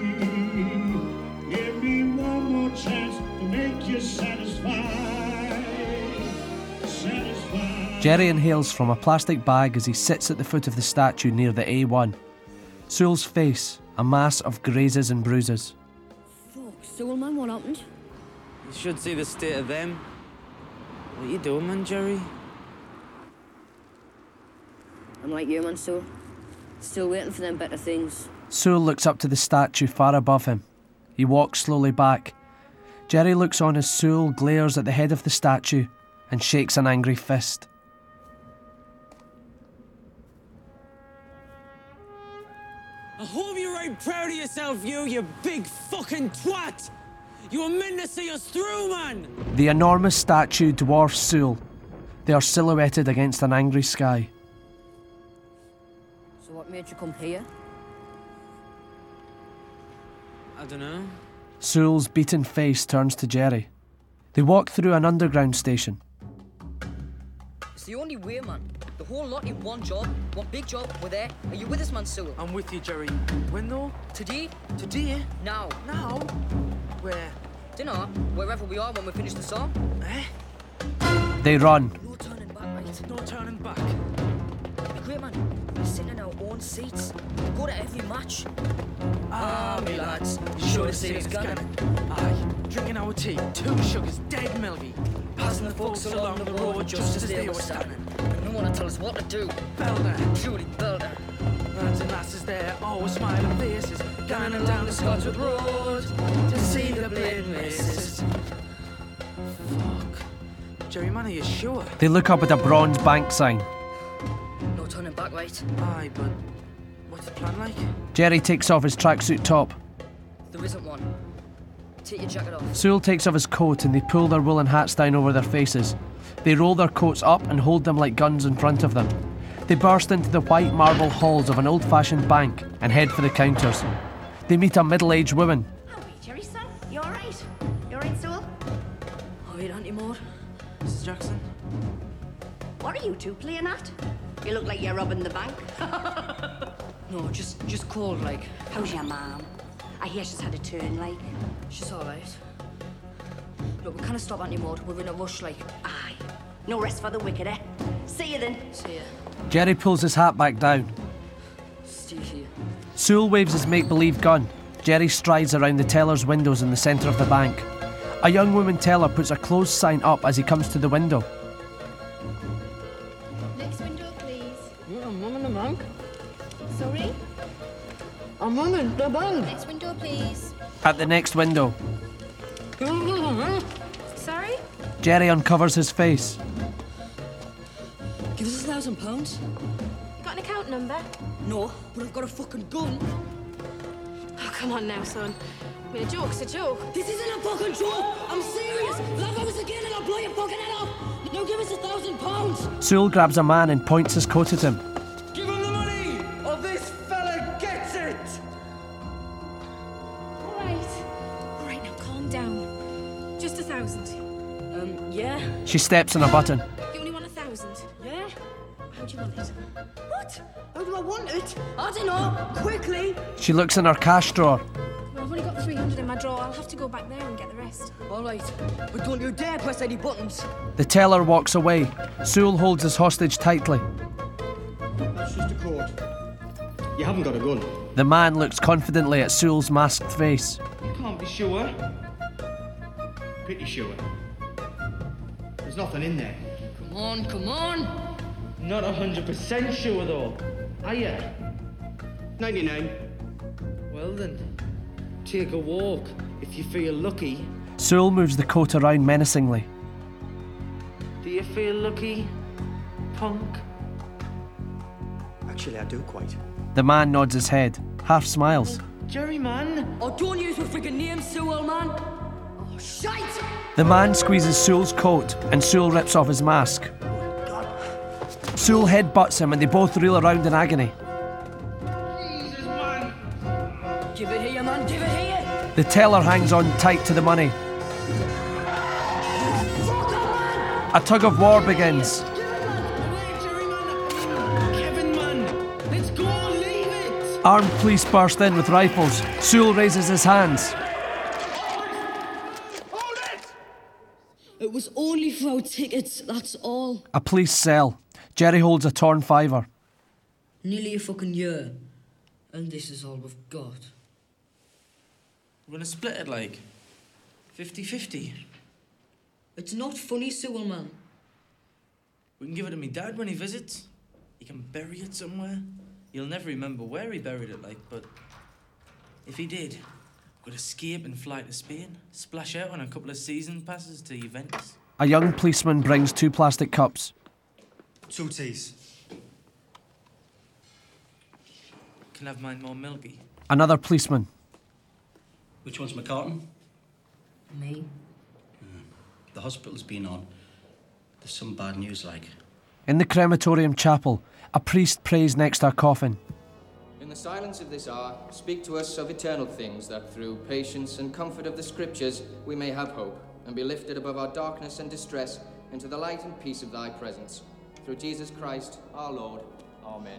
S15: give me one more chance to make you satisfied, satisfied.
S1: Jerry inhales from a plastic bag as he sits at the foot of the statue near the A one. Sewell's face, a mass of grazes and bruises.
S3: Fuck, Sewell, man, what happened?
S11: You should see the state of them. What are you doing, man, Jerry?
S3: I'm like you, man, Sewell. Still waiting for them better things.
S1: Sewell looks up to the statue far above him. He walks slowly back. Jerry looks on as Sewell glares at the head of the statue and shakes an angry fist.
S5: I hope you're right proud of yourself, you, you big fucking twat! You were meant to see us through, man!
S1: The enormous statue dwarfs Sewell. They are silhouetted against an angry sky.
S3: So what made you come here?
S11: I don't know.
S1: Sewell's beaten face turns to Jerry. They walk through an underground station.
S3: It's the only way, man. The whole lot in one job, one big job, we're there. Are you with us, man, Sewell?
S2: I'm with you, Jerry. When though?
S3: Today?
S2: Today?
S3: Now.
S2: Now? Where?
S3: Dinner, wherever we are when we finish the song.
S2: Eh?
S1: They run.
S3: No turning back, mate.
S2: No turning back.
S3: It'd be great, man. We're sitting in our own seats. Go to every match.
S2: Ah,
S3: me lads.
S2: You should have seen us gunning. Aye, drinking our tea, two sugars, dead milky. Passing the folks along the road just as they were standing.
S3: No one to tell us what to do.
S2: Belter.
S3: Truly belter.
S2: Lads and lasses there, always smiling faces, gunning down the Scotswood Road to see the bleeding races. Fuck. Jerry, man, are you sure?
S1: They look up at a bronze bank sign.
S3: No turning back, right?
S2: Aye, but what's the plan like?
S1: Jerry takes off his tracksuit top.
S3: There isn't one. Take your jacket off.
S1: Sewell takes off his coat and they pull their woolen hats down over their faces. They roll their coats up and hold them like guns in front of them. They burst into the white marble halls of an old-fashioned bank and head for the counters. They meet a middle-aged woman.
S21: How are you, Jerry, son? You all right? You all right, Sewell?
S3: All right, Auntie Maud.
S2: Missus Jackson?
S21: What are you two playing at? You look like you're robbing the bank.
S3: No, just just cold, like.
S21: How's your mom? I hear she's had a turn, like.
S3: She's all right. Look, we can't stop anymore. We're in a rush, like.
S8: Aye. No rest for the wicked, eh? See you then.
S3: See ya.
S1: Jerry pulls his hat back down.
S3: Stay here.
S1: Sewell waves his make-believe gun. Jerry strides around the teller's windows in the centre of the bank. A young woman teller puts a closed sign up as he comes to the window.
S9: Next window, please.
S5: Yeah, I'm running the bank.
S9: Sorry?
S5: I'm running the bank.
S9: Next window, please.
S1: At the next window,
S9: Sorry?
S1: Jerry uncovers his face.
S3: Give us a thousand pounds.
S9: Got an account number?
S3: No, but I've got a fucking gun.
S9: Oh, come on now, son. I mean, a joke's a joke.
S3: This isn't a fucking joke. I'm serious. Laugh at us again and I'll blow your fucking head off. Now give us a thousand pounds.
S1: Sewell grabs a man and points his coat at him.
S5: Give him the money, or this fella gets it.
S9: All right. All right, now calm down. Just a thousand.
S3: Um, yeah.
S1: She steps on a button.
S9: You only want a thousand?
S3: Yeah?
S9: How do you want it?
S3: What? How do I want it? I don't know. Quickly.
S1: She looks in her cash drawer.
S9: Well, I've only got three hundred in my drawer. I'll have to go back there and get the rest.
S3: All right, but don't you dare press any buttons.
S1: The teller walks away. Sewell holds his hostage tightly.
S22: That's just a court. You haven't got a gun.
S1: The man looks confidently at Sewell's masked face.
S22: You can't be sure. Pretty sure. There's nothing in there.
S5: Come on, come on. Not a hundred percent sure though. Are ya?
S22: ninety-nine.
S5: Well then, take a walk if you feel lucky.
S1: Sewell moves the coat around menacingly.
S5: Do you feel lucky, punk?
S10: Actually, I do quite.
S1: The man nods his head, half smiles.
S5: Jerry, man.
S3: Oh, don't use my freaking name, Sewell, man. Oh, shite!
S1: The man squeezes Sewell's coat and Sewell rips off his mask. Sewell headbutts him and they both reel around in agony.
S3: Give it here, man. Give it here.
S1: The teller hangs on tight to the money. A tug of war begins.
S5: Kevin, man. Let's go. Leave it.
S1: Armed police burst in with rifles. Sewell raises his hands.
S3: It was only for our tickets, that's all.
S1: A police cell. Jerry holds a torn fiver.
S3: Nearly a fucking year. And this is all we've got.
S2: We're gonna split it like fifty-fifty.
S3: It's not funny, Sewell, man.
S2: We can give it to me dad when he visits. He can bury it somewhere. He'll never remember where he buried it, like, but if he did, we could escape and fly to Spain. Splash out on a couple of season passes to Juventus.
S1: A young policeman brings two plastic cups.
S22: Two teas.
S2: Can I have mine more milky?
S1: Another policeman.
S22: Which one's McCartan?
S3: Me?
S22: The hospital's been on. There's some bad news, like.
S1: In the crematorium chapel, a priest prays next to a coffin.
S16: In the silence of this hour, speak to us of eternal things, that through patience and comfort of the Scriptures we may have hope, and be lifted above our darkness and distress into the light and peace of thy presence. Through Jesus Christ, our Lord. Amen.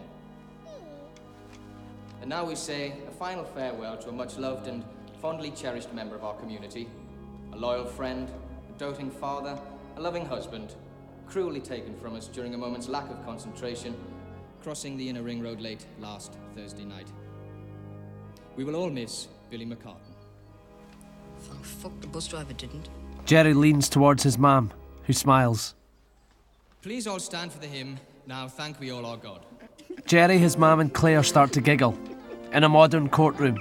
S16: And now we say a final farewell to a much-loved and fondly cherished member of our community, a loyal friend, a doting father, a loving husband, cruelly taken from us during a moment's lack of concentration, crossing the inner ring road late last Thursday night. We will all miss Billy McCartan.
S3: Thank fuck the bus driver didn't.
S1: Jerry leans towards his mum, who smiles.
S16: Please all stand for the hymn. Now thank we all our God.
S1: Jerry, his mum and Claire start to giggle. In a modern courtroom.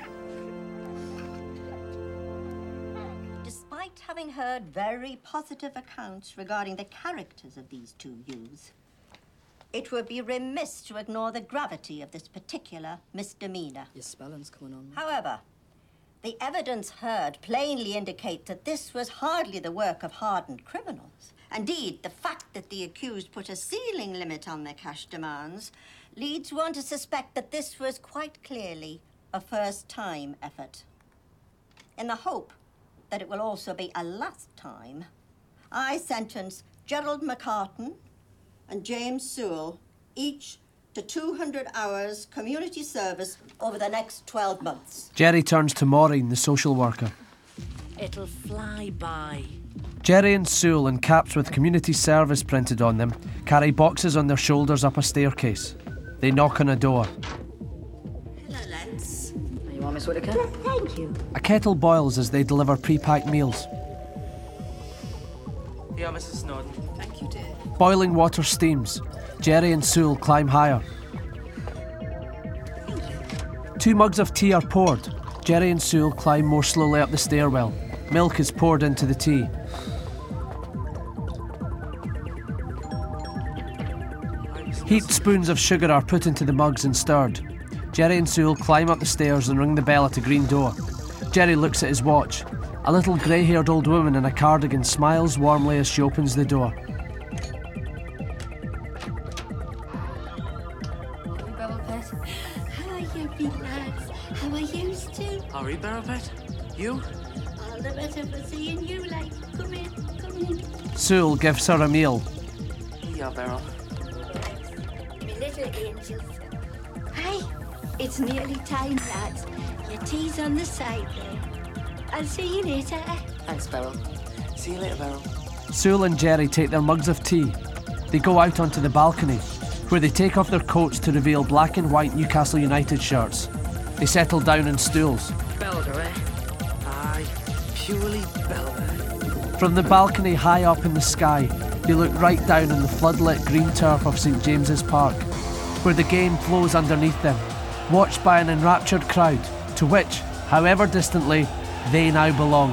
S17: Despite having heard very positive accounts regarding the characters of these two youths, it would be remiss to ignore the gravity of this particular misdemeanor.
S3: Your spelling's coming on.
S17: However, the evidence heard plainly indicates that this was hardly the work of hardened criminals. Indeed, the fact that the accused put a ceiling limit on their cash demands leads one to suspect that this was quite clearly a first-time effort. In the hope that it will also be a last time, I sentence Gerald McCartan and James Sewell each to two hundred hours community service over the next twelve months.
S1: Jerry turns to Maureen, the social worker.
S8: It'll fly by.
S1: Jerry and Sewell, in caps with community service printed on them, carry boxes on their shoulders up a staircase. They knock on a door.
S8: Hello, lads. You want Miss Whittaker? Yes, thank you.
S1: A kettle boils as they deliver pre-packed meals.
S11: Here, Missus Snowden.
S8: Thank you, dear.
S1: Boiling water steams. Jerry and Sewell climb higher. Two mugs of tea are poured. Jerry and Sewell climb more slowly up the stairwell. Milk is poured into the tea. Heaped spoons of sugar are put into the mugs and stirred. Jerry and Sewell climb up the stairs and ring the bell at a green door. Jerry looks at his watch. A little grey-haired old woman in a cardigan smiles warmly as she opens the door.
S4: How are you, big lads? How are you, Stu?
S2: Harry Barrowpet? You?
S4: All the better for seeing you, like. Come in, come in.
S1: Sewell gives her a meal.
S2: Yeah, Beryl.
S4: Me little angels. Hey, it's nearly time, lads. Your tea's on the side there. I'll see you later.
S2: Thanks, Beryl. See you later, Beryl.
S1: Sewell and Jerry take their mugs of tea. They go out onto the balcony, where they take off their coats to reveal black and white Newcastle United shirts. They settle down in stools.
S2: Belter, eh? Aye, purely belter.
S1: From the balcony high up in the sky, they look right down on the floodlit green turf of St James's Park, where the game flows underneath them, watched by an enraptured crowd, to which, however distantly, they now belong.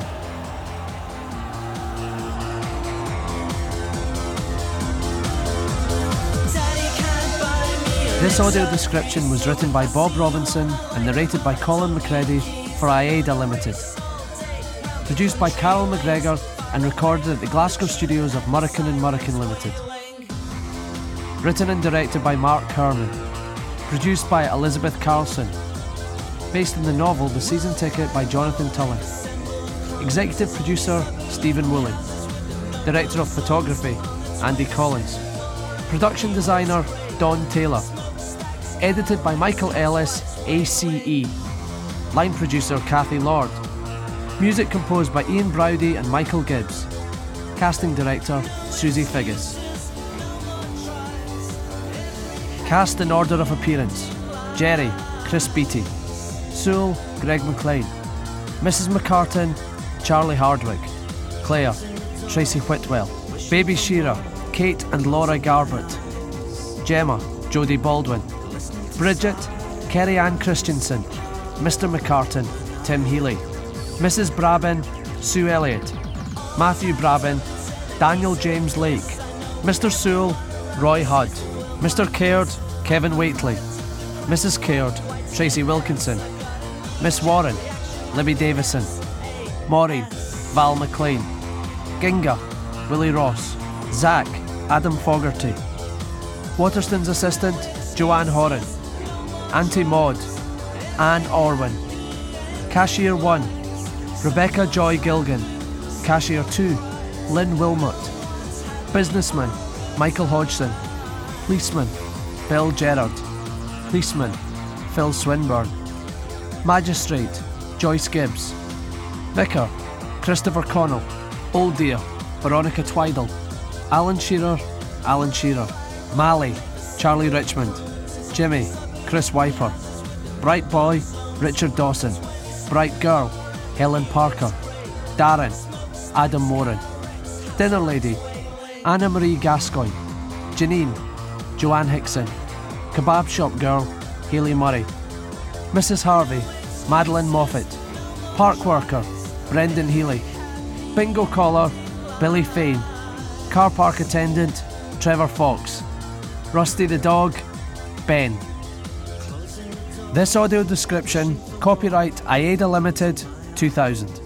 S1: This audio description was written by Bob Robinson and narrated by Colin McCready for IADA Limited. Produced by Carol McGregor and recorded at the Glasgow studios of Murrican and Murrican Limited. Written and directed by Mark Herman. Produced by Elizabeth Carlson. Based on the novel The Season Ticket by Jonathan Tully. Executive producer Stephen Woolley. Director of photography Andy Collins. Production designer Don Taylor. Edited by Michael Ellis, A C E. Line producer Kathy Lord. Music composed by Ian Browdy and Michael Gibbs. Casting director Susie Figgis. Cast in order of appearance: Jerry, Chris Beattie. Sewell, Greg McLean. Missus McCartan, Charlie Hardwick. Claire, Tracy Whitwell. Baby Shearer, Kate and Laura Garbett. Gemma, Jodie Baldwin. Bridget, Kerry Ann Christensen. Mister McCartan, Tim Healy. Missus Brabin, Sue Elliott. Matthew Brabin, Daniel James Lake. Mister Sewell, Roy Hudd. Mister Caird, Kevin Waitley. Missus Caird, Tracy Wilkinson. Miss Warren, Libby Davison. Maureen, Val McLean. Ginga, Willie Ross. Zach, Adam Fogarty. Waterston's assistant, Joanne Horan. Auntie Maud, Anne Orwin. Cashier one, Rebecca Joy Gilgan. Cashier two, Lynn Wilmot. Businessman, Michael Hodgson. Policeman, Bill Gerard. Policeman, Phil Swinburne. Magistrate, Joyce Gibbs. Vicar, Christopher Connell. Old Dear, Veronica Twidle. Alan Shearer, Alan Shearer. Mally, Charlie Richmond. Jimmy, Chris Wiper. Bright Boy, Richard Dawson. Bright Girl, Helen Parker. Darren, Adam Moran. Dinner Lady, Anna Marie Gascoigne. Janine, Joanne Hickson. Kebab Shop Girl, Hayley Murray. Missus Harvey, Madeline Moffat. Park Worker, Brendan Healy. Bingo Caller, Billy Fain. Car Park Attendant, Trevor Fox. Rusty the Dog, Ben. This audio description, copyright IADA Limited, two thousand.